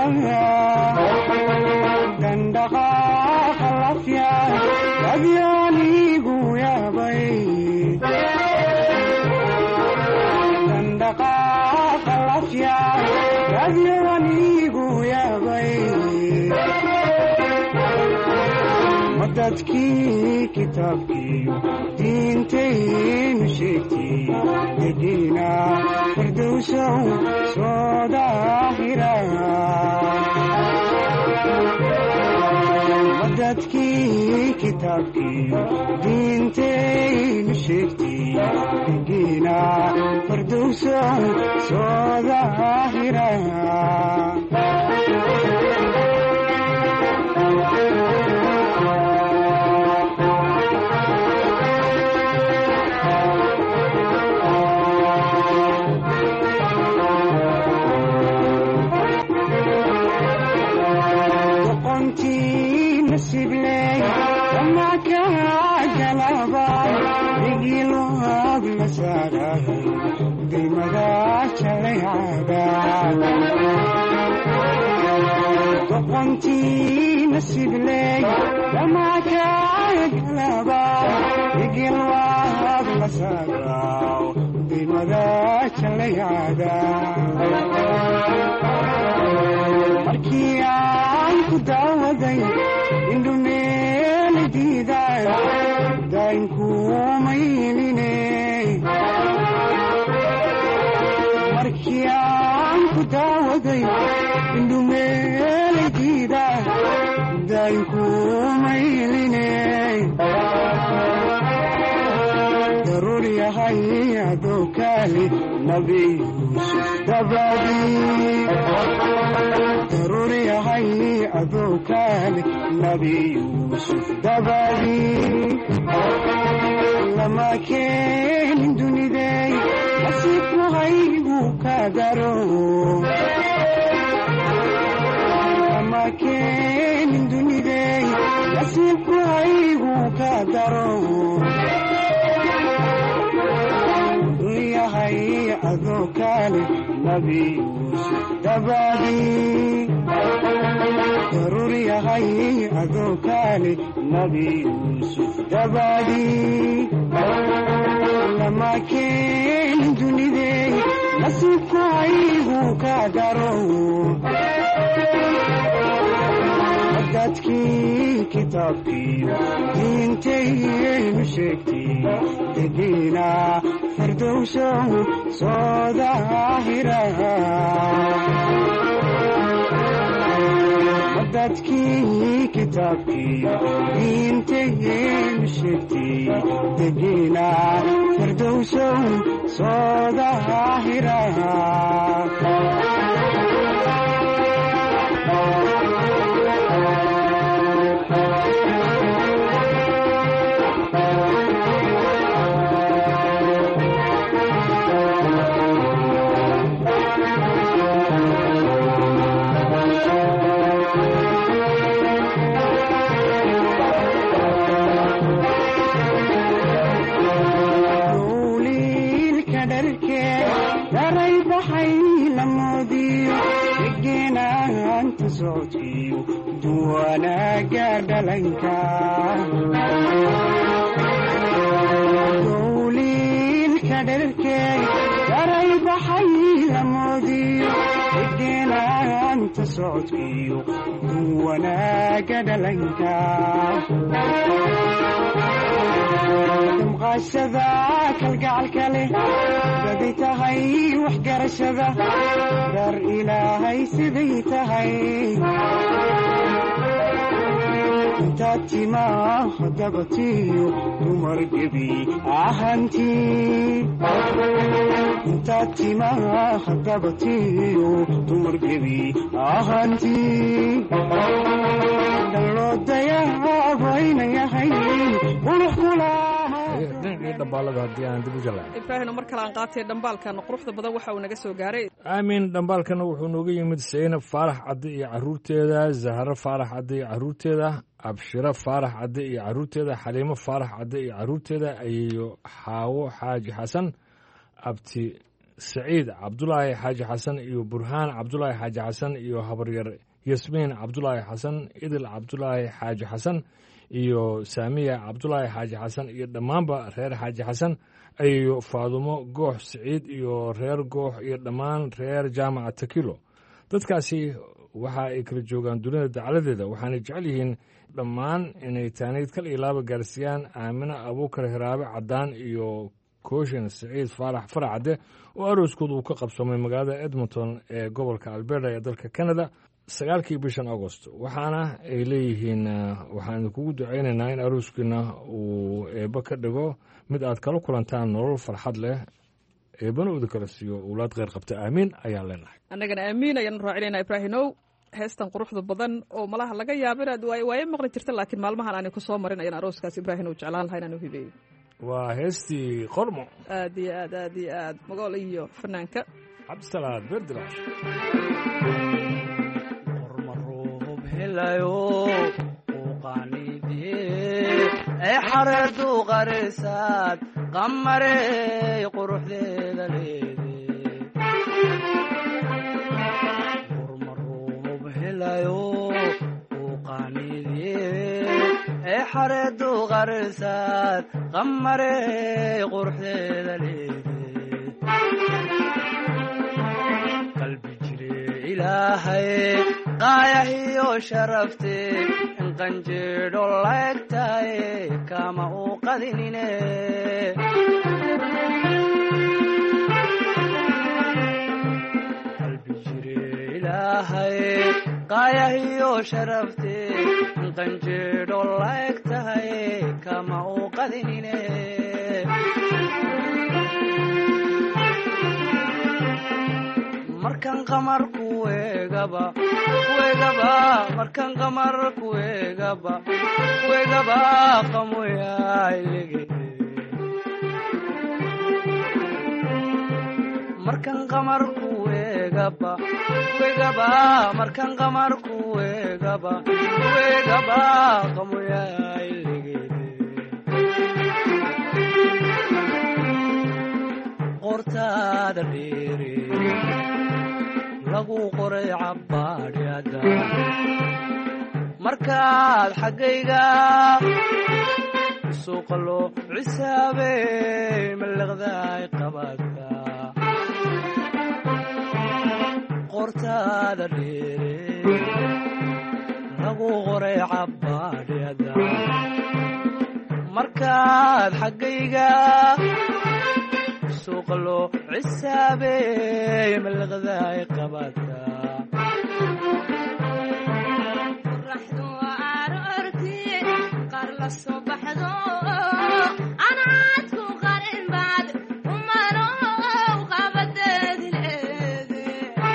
dandhaqaaqa lafya adyaanigu yaabay dandhaqaaqa lafya adyaanigu yaabay dadkii kitaabkiiyo diintaynu sheegtay degiina firdowsow soo daahira dadkii kitaabkiiyo diintaynu sheegtay degiina firdowsow soo daahira doqontii nasibley dhamaa kaagalaba igilwaad la saagaw dimada jalayada markii aan ku daawaday indhumeeli diiday daynkuumayline markii aan ku daawaday indhumeeli diiday daynkuumayline daruur yahay adowkaali nabi yuusuf dabadii daruur yahay adowkaali nabi yuusuf dabadii lama keenin dunidey nasiibku haygu ka daro lama keenin dunidey nasiibku haygu ka daro yahay adoo kale nabi yuusuf dabadii daruur yahay adoo kale nabi yuusuf dabadii lama keenin dunidey nasiibku haygu ka daro dadkii kitaabkiiyo diintaynu sheegtay degiina firdowsow soo daahira dadkii kitaabkiiyo diintaynu sheegtay degiina firdowsow soo daahira socodkiyo duwanaaga dhalanka dowliilka dherkeey daray baxay lamoodiyo degenaanta socodkiyo duwanaaga dhalanka damqaashada kalgacalka leh baday tahay waxgarashada dar ilaahay siday tahay intaad timaa dabatiyo dumar gebi ahantii intaad timaa dabatiyo dumar gebi ahantii dhaloo dayaabayna yahay qurux dhinacii dhambaalada haddii aan dib u jalaay ibraahino mar kale aan qaatay dhambaalkan quruxda badan waxa uu naga soo gaaray aamin dhambaalkana wuxuu nooga yimid saynab faarax cadde iyo carruurteeda zahro faarax cadde iyo carruurteeda abshiro faarax cadde iyo carruurteeda xaliimo faarax cadde iyo carruurteeda ayeeyo xaawo xaaji xasan abti saciid cabdulaahi xaaji xasan iyo burhaan cabdulaahi xaaji xasan iyo habaryar yasmiin cabdulaahi xasan idil cabdulaahi xaaji xasan iyo saamiya cabdulaahi xaaji xasan iyo dhammaanba reer xaaji xasan ayeeyo faadumo goox siciid iyo reer goox iyo dhammaan reer jaamaca takilo dadkaasi waxa ay kala joogaan dunida dacaladeeda waxaanay jecel yihiin dhammaan inay taaniid kal iyo laaba gaarsiiyaan aamina abuukar hiraabe caddaan iyo kooshin siciid faarax faracadde oo arooskooda uu ka qabsoomay magaalada edmonton ee gobolka alberta ee dalka canada 9 bishan agost waxaana ay leeyihiin waxaan idinkugu ducaynaynaa in arooskiina uu eebba ka dhigo mid aad kala kulantaan nolol farxad leh eebbana uda kala siiyo owlaad kheyr qabta aamiin ayaan leenahay annagana aamiin ayaan raacinaynaa ibraahinow heestan quruxda badan oo malaha laga yaabo inaad waaye maqli jirta laakiin maalmahan aanay ku soo marin ayaan arooskaas ibraahinow jeclaan lahaa inaan u hibeeyo waa heestii qormo aad iyo aad aad iyo aad magool iyo fanaanka cabdisalaad beerdilaash ee xareerdu qarisaad qamarey quruxdeeda leede urmaruub helayo uu qaanidiye ee xareerdu qarisaad qamarey quruxdeeda leede qalbi jire ilaahay qaayahiyo sharafte in qanjeedho laegtaye kama uu qadinine qalbi jire ilaahay qaayahiyo sharafte in qanjeedho laegtaye kama uu qadinine markan qamar kuwegaba markan qamar kuwegaba qamoyaaylege markan qamar kuwegaba markan qamar kuwegaba qamoyaaylege qorta qortaada dheere lagu qoray cabbaadhyada markaad xaggayga suuqa loo cisaabey mallaqdaay qabaadka qortaada dheere lagu qoray cabbaadhyada markaad xaggayga suuqa loo cisaabey mallaqdaay qabaadka qorraxdu aroortii qaar la soo baxdo anaadku qarin baad umanow qabadeedi leede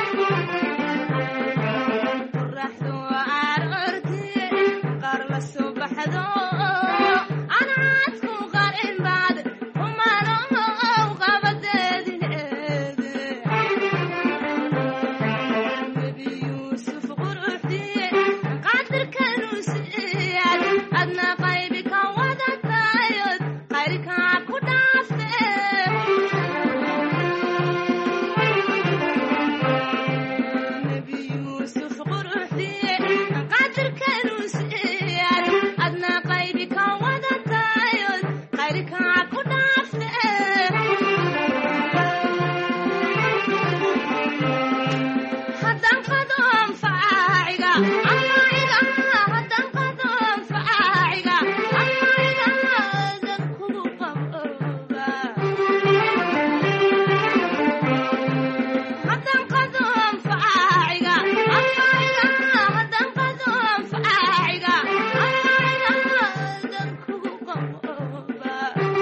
qorraxdu aroortii qaar la soo baxdo anaadku qarin baad umanow qabadeedi leede nebi yuusuf quruxdii qadirkanu siyaad adna qaybi ka wadatayod qayrkaa ku dhaafe nebi yuusuf quruxdii qadirkanu siyaad adna qaybi ka wadatayod qayrkaa ku dhaafe haddaan qadoon faaciga amaiga haddaan qadoon faaciga amaiga dan kugu qabooba haddaan qadoon faaciga amaiga haddaan qadoon faaciga amaiga dan kugu qabooba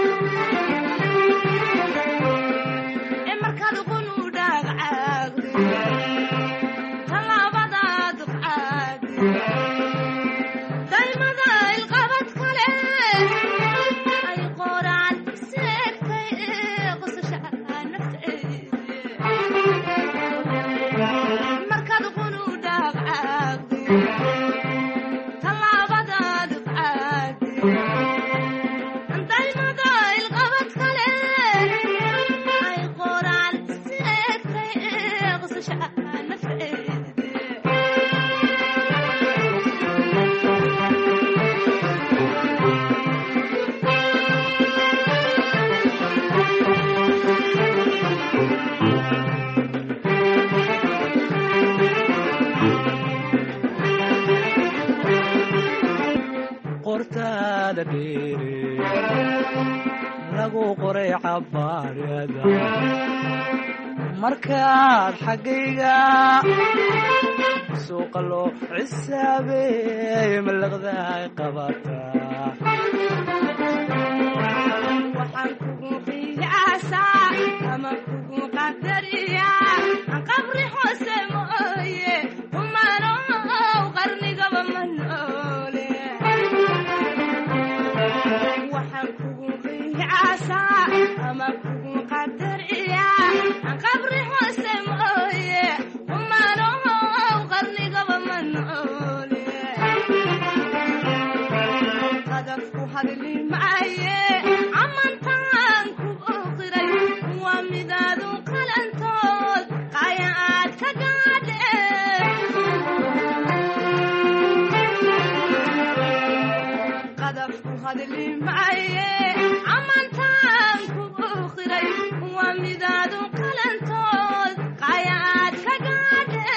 ee markaad uqunu dhaagcaagdi talaabadaad qaadi daymada ilqabad kale ay qoraan seegtay qosasha nafteedi markaad qunu dhaaqcaagdi talaabadaad qaadi daymada ilqabad kale ay qoraan seegtay qosasha nafteedi qortaada dheere lagu qoray cabbaadhyada markaad xaggayga suuqa loo cisaabey mallaqdaay qabaadka waxaan kugu qiyaasaa ama kugu qadariyaa qabri hoose mooye umanow qarnigaba ma noole waxaan kugu qiyaasaa ama kugu qadariyaa qabri hoose mooye umanow qarnigaba ma noole qadafku hadli maaye amantaan ku oqiray waa midaadu qalantood qaya aad ka gaadhe qadafku hadli maaye amantaan ku oqiray waa midaadu qalantood qaya aad ka gaadhe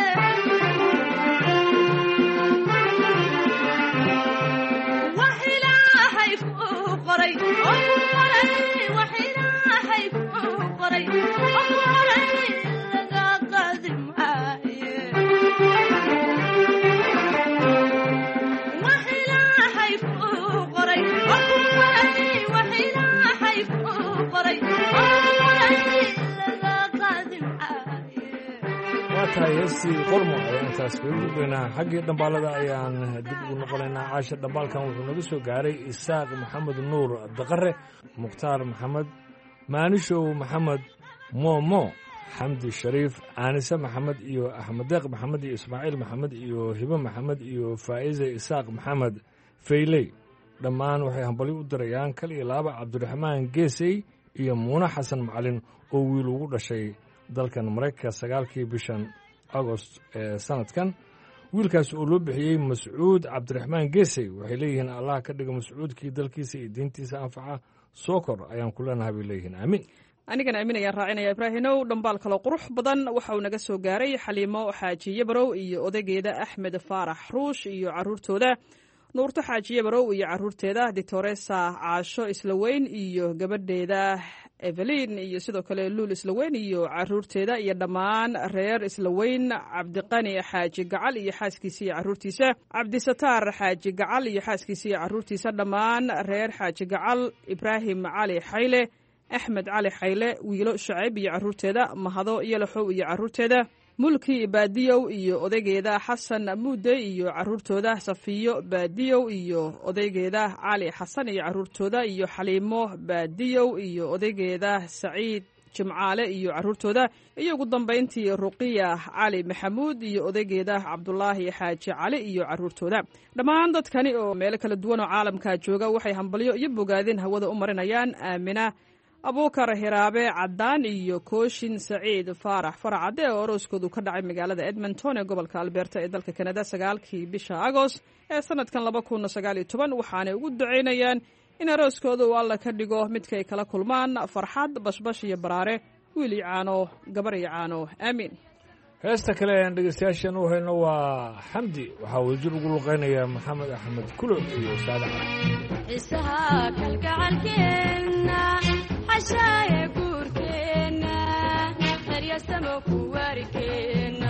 wax ilaahay ku qoray oo ku qoray wax ilaahay ku qoray oo ku qoray laga qaadi maaye wax ilaahay ku qoray oo ku qoray wax ilaahay ku qoray oo ku qoray laga qaadi maaye waa tahay heestii qormo ayaan taas kaga gudbaynaa xaggii dhambaalada ayaan dib ugu noqonaynaa caasha dhambaalkan wuxuu naga soo gaaray isaaq maxamed nuur daqare mukhtaar maxamed maanishow maxamed moomo xamdi shariif aanise maxamed iyo axmed deeq maxamed iyo ismaaciil maxamed iyo hibe maxamed iyo faa'ize isaaq maxamed fayley dhammaan waxay hambalyo u dirayaan kal iyo laaba cabdiraxmaan geesey iyo muune xasan macalin oo wiil ugu dhashay dalkan maraykanka 9kii bishan agost ee sanadkan wiilkaas oo loo bixiyey mascuud cabdiraxmaan geesey waxay leeyihiin allah ka dhiga mascuudkii dalkiisa iyo diintiisa anfaca soo kor ayaan ku leenahay bay leeyihiin aamin anigana aamin ayaan raacinaya ibraahinow dhambaal kaloo qurux badan waxa uu naga soo gaaray xaliimo xaajiye barow iyo odaygeeda axmed faarax ruush iyo carruurtooda nuurto xaajiye barow iyo carruurteeda dictoresa caasho islaweyn iyo gabadheeda evelin iyo sidoo kale luul islaweyn iyo carruurteeda iyo dhammaan reer islaweyn cabdiqani xaaji gacal iyo xaaskiisa iyo carruurtiisa cabdisataar xaaji gacal iyo xaaskiisa iyo carruurtiisa dhammaan reer xaaji gacal ibraahim cali xayle axmed cali xayle wiilo shacayb iyo carruurteeda mahado yalaxow iyo carruurteeda mulki baadiyow iyo odaygeeda xasan muude iyo carruurtooda safiyo baadiyow iyo odaygeeda cali xasan iyo carruurtooda iyo xaliimo baadiyow iyo odaygeeda saciid jimcaale iyo carruurtooda iyo ugu dambayntii ruqiya cali maxamuud iyo odaygeeda cabdulaahi xaaji cali iyo carruurtooda dhammaan dadkani oo meelo kala duwan oo caalamka jooga waxay hambalyo iyo bogaadin hawada u marinayaan aamina abuukar hiraabe caddaan iyo kooshin saciid faarax faracadde oo arooskoodu ka dhacay magaalada edmonton ee gobolka alberta ee dalka kanada 9kii bisha agost ee sanadkan 2019 waxaanay ugu ducaynayaan in arooskooda uu alla ka dhigo midkay kala kulmaan farxad bashbash iyo baraare wiil iyo caano gabar iyo caano aamiin heesta kale ayaan dhegeystayaashan u hayno waa xamdi waxaa wajir ugu luqeynaya maxamed axmed kulo iyo saada isaha kalgacalkeena xashaaye guurkeena haryasamo ku waarikeena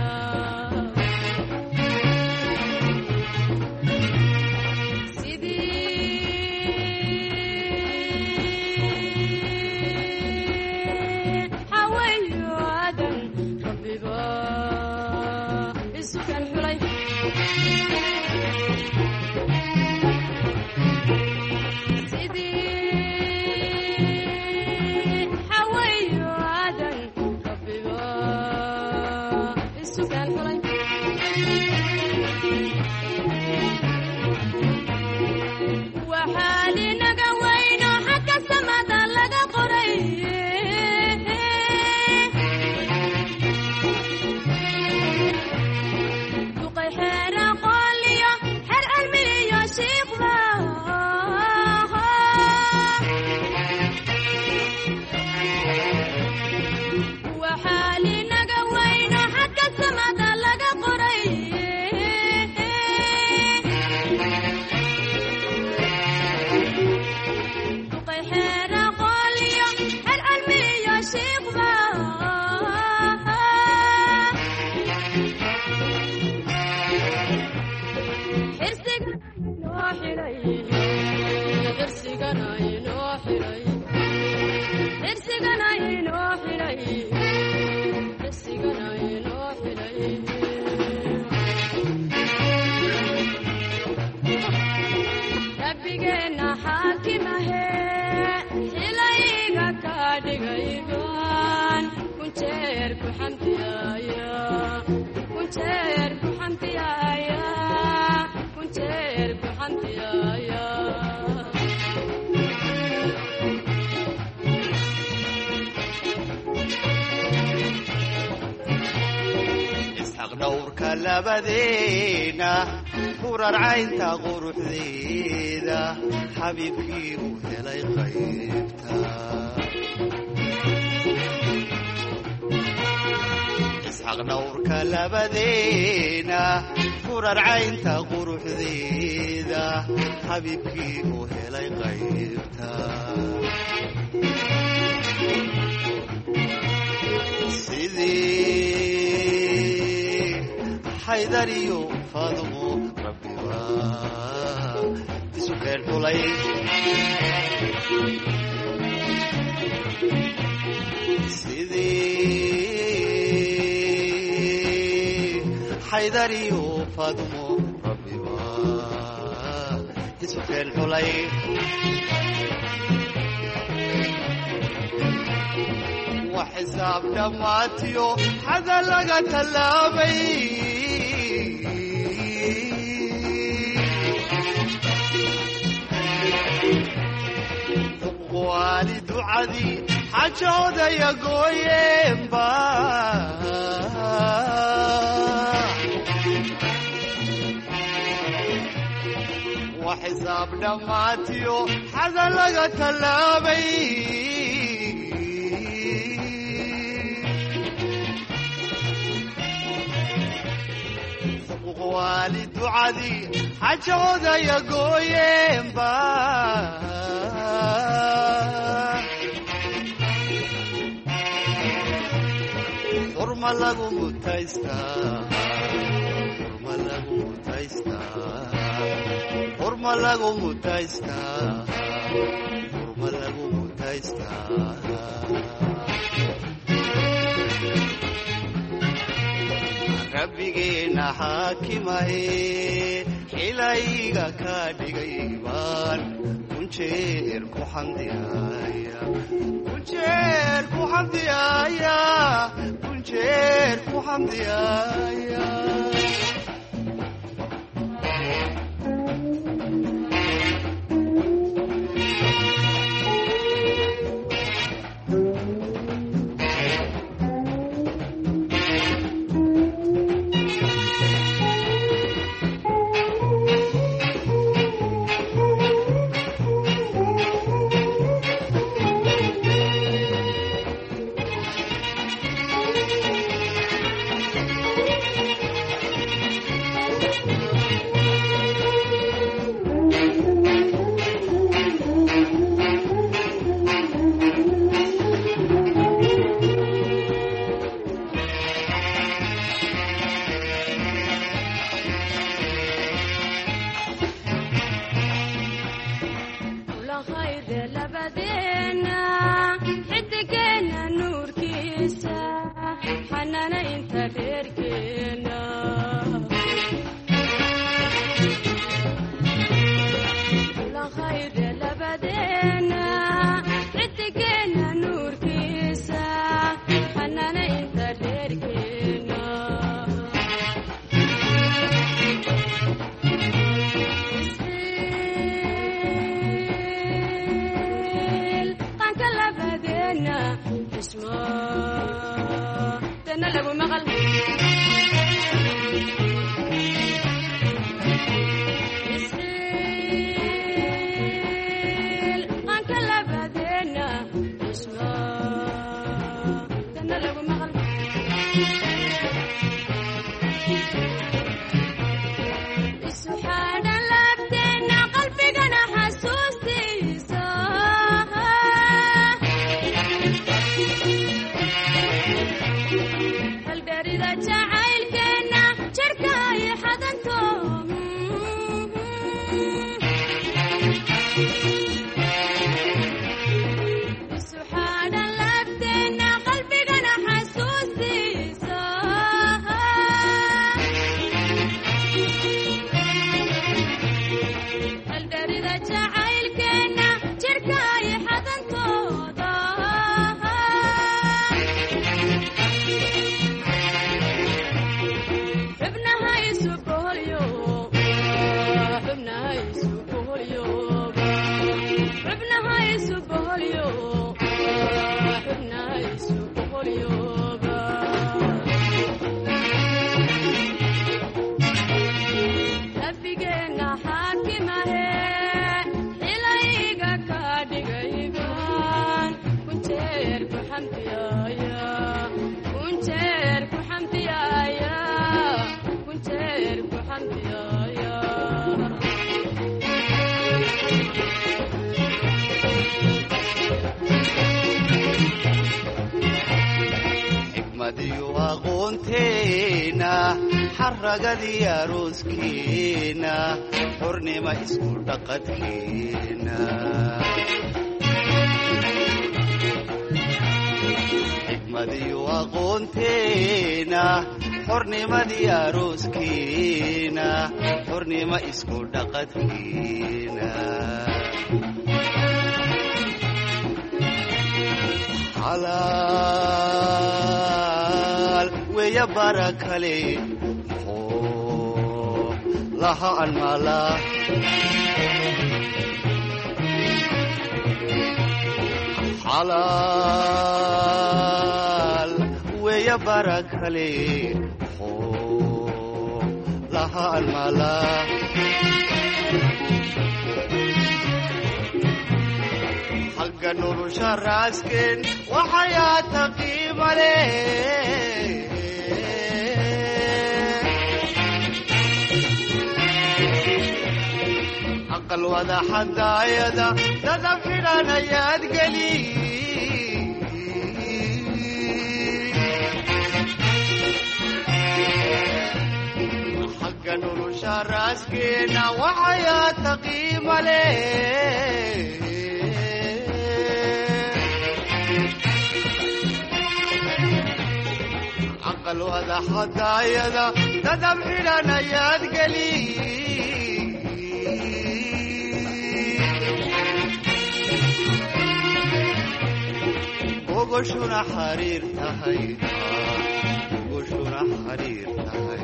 dhowrka labadeena kurarcaynta quruxdeeda xabiibkii uu helay qaybta isxaq dhowrka labadeena kurarcaynta quruxdeeda xabiibkii uu helay qaybta حيدريو فاضمو ربي سكر حلي سيدي حيدريو فاضمو ربي سكر حلي وحساب دماتيو حدا لقى تلابي waali ducadii xajoodaya gooyeenba wa xisaab dhammaatiyo xadan laga tallaabay waali ducadii xajoodaya gooyeenba xurma lagu mutaystaa xurma lagu mutaystaa xurma lagu mutaystaa xurma lagu mutaystaa rabbigeena xaakimahe xilayga ka dhigay baan kunjeer ku xamdiyaaya kunjeer ku xamdiyaaya kunjeer ku xamdiyaaya xaragadii arooskeena xornima isku dhaqadkeena xikmadiyo aqoonteena xornimadii arooskeena xornima isku dhaqadkeena xalaal weya barakale laha anmala xalaal weeya barakale oo lahaan malaa xagga nolosha raasken waxayaata qiimale aqal wada xadaayada dadab xidhan ayaad geli xagga nolosha raaskeena waxayaata qiimale aqal wada xadaayada dadab xidhan ayaad geli ogoshuna xariir tahay ogoshuna xariir tahay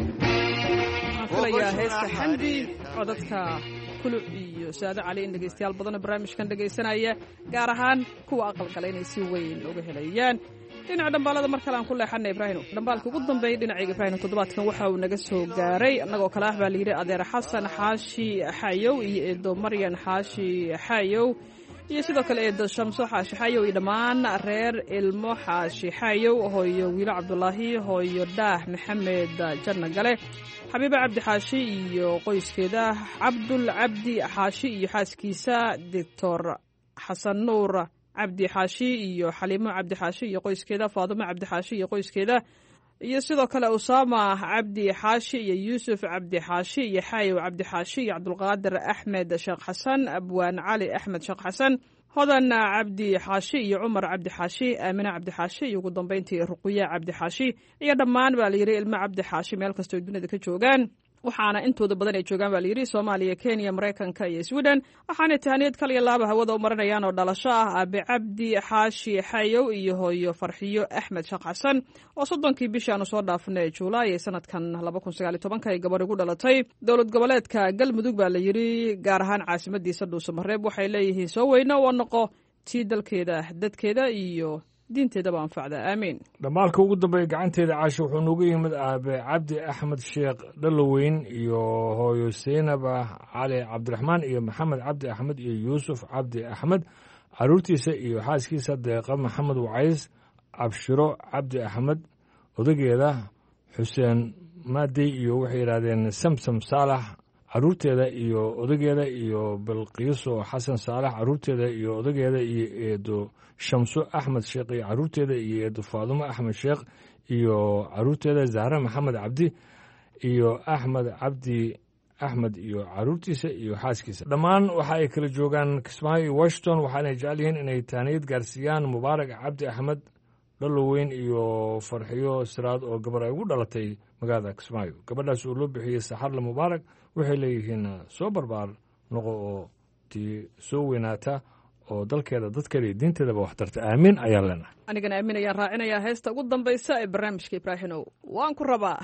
waxaan filayaa heesta xamdi codadka kuluc iyo saade cali in dhegaystayaal badanoo barnaamijkan dhegaysanaya gaar ahaan kuwa aqalkale inay si weyn uga helayaan dhinaca dhambaalada mar kale aan ku leexana ibraahino dhambaalka ugu dambeeyay dhinacayga ibraahino toddobaadkan waxa uu naga soo gaaray annagoo kale ah baa layidhi adeer xasan xaashi xayow iyo eedo maryan xaashi xayow iyo sidoo kale eedo shamso xaashi xayow iyo dhammaan reer ilmo xaashi xayow hooyo wiilo cabdulaahi hooyo dhaah maxamed janna gale xabiiba cabdi xaashi iyo qoyskeeda cabdul cabdi xaashi iyo xaaskiisa doctor xasan nuur cabdi xaashi iyo xaliimo cabdi xaashi iyo qoyskeeda faadimo cabdi xaashi iyo qoyskeeda iyo sidoo kale usaama cabdi xaashi iyo yuusuf cabdi xaashi iyo xaayow cabdi xaashi iyo cabdulqaadir axmed sheekh xasan abwaan cali axmed sheekh xasan hodan cabdi xaashi iyo cumar cabdi xaashi aamine cabdi xaashi iyo ugu dambayntii ruqiya cabdi xaashi iyo dhammaan baa layidhi ilmo cabdi xaashi meel kastoo dunida ka joogaan waxaana intooda badan ay joogaan baa layidhi soomaaliya kenya maraykanka iyo sweden waxaanay tahaniyad kal iyo laaba hawada u marinayaan oo dhalasho ah aabe cabdi xaashi xayow iyo hooyo farxiyo axmed sheekh xasan oo 30kii bishii aanu soo dhaafnay juulaay ee sanadkan 2019 ay gabar ugu dhalatay dowlad goboleedka galmudug baa layidhi gaar ahaan caasimadiisa dhuusamareeb waxay leeyihiin soo weyno oo noqo tii dalkeeda dadkeeda iyo diinteedaba anfacda aamiin dhammaalka ugu dambeeya gacanteeda caasho wuxuu noogu yimid aabe cabdi axmed sheekh dhaloweyn iyo hooyo seynaba cali cabdiraxmaan iyo maxamed cabdi axmed iyo yuusuf cabdi axmed caruurtiisa iyo xaaskiisa deeqa maxamed wacays cabshiro cabdi axmed odageeda xuseen maadey iyo waxay yidhaahdeen samsam saalax caruurteeda iyo odageeda iyo bilqiiso xasan saalax caruurteeda iyo odageeda iyo eedo shamso axmed sheekh iyo caruurteeda iyo eedo faadumo axmed sheekh iyo caruurteeda zahre maxamed cabdi iyo axmed cabdi axmed iyo caruurtiisa iyo xaaskiisa dhammaan waxa ay kala joogaan kismaayo iyo washington waxaanay jecel yihiin inay taaniyad gaarsiiyaan mubaarak cabdi axmed dhaloweyn iyo farxiyo siraad oo gabar ay ugu dhalatay magaalada kismaayo gabadhaas oo loo bixiyey saxarle mubaarak waxay leeyihiin soo barbaar noqo oo tii soo weynaata oo dalkeeda dadkeeda iyo diinteedaba wax tarta aamin ayaan leenahay anigana aamin ayaan raacinayaa heesta ugu dambaysa ee barnaamijka ibraahinow waan ku rabaa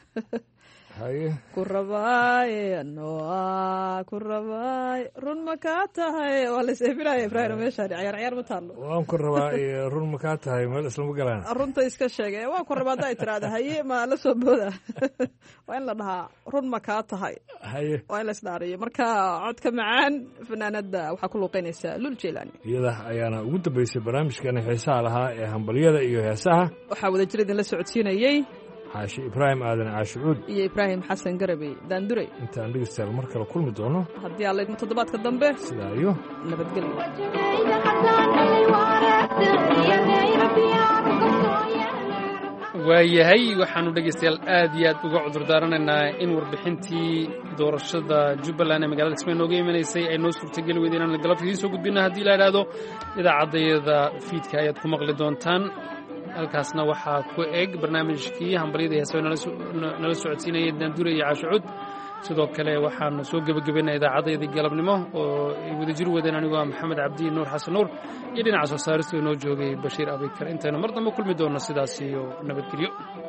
haye ku rabaaye noa ku rabaaye run ma kaa tahay waa la seebinaya ibraahino meeshaan cayaar cayaar ma taallo waan ku rabaa run ma kaa tahay meel islama galaan runta iska sheege waan ku rabaa hadda ay tiraahda haye ma la soo booda waa in la dhahaa run ma kaa tahay haye waa in la isdhaariyo marka codka macaan fanaanada waxaa ku luuqeynaysaa lul jeelaani iyada ayaana ugu dambeysay barnaamijkani xiisaha lahaa ee hambalyada iyo heesaha waxaa wada jir idinla socodsiinayey caashi ibraahim aadan caashi cuud iyo ibraahim xasan garabey daanduray intaan dhegeystayaal mar kale kulmi doono haddii alla idmo toddobaadka dambe sidaa iyo nabadgelyo waayahay waxaanu dhegaystayaal aad iyo aad uga cudurdaaranaynaa in warbixintii doorashada jubbaland ee magaalada kismaayo nooga imanaysay ay noo suurtageli weyda inaan galabta idiin soo gudbina haddii la idhaahdo idaacaddayada fiidka ayaad ku maqli doontaan halkaasna waxaa ku eg barnaamijkii hambalyada heeso nala socodsiinayay daandure iyo caashucuud sidoo kale waxaanu soo gebagabaynaa idaacaddayadii galabnimo oo ay wadajir wadeen anigoo ah maxamed cabdi nuur xasan nuur iyo dhinaca soo saarista inoo joogay bashiir abikar intaynu mar dambe kulmi doonno sidaas iyo nabadgelyo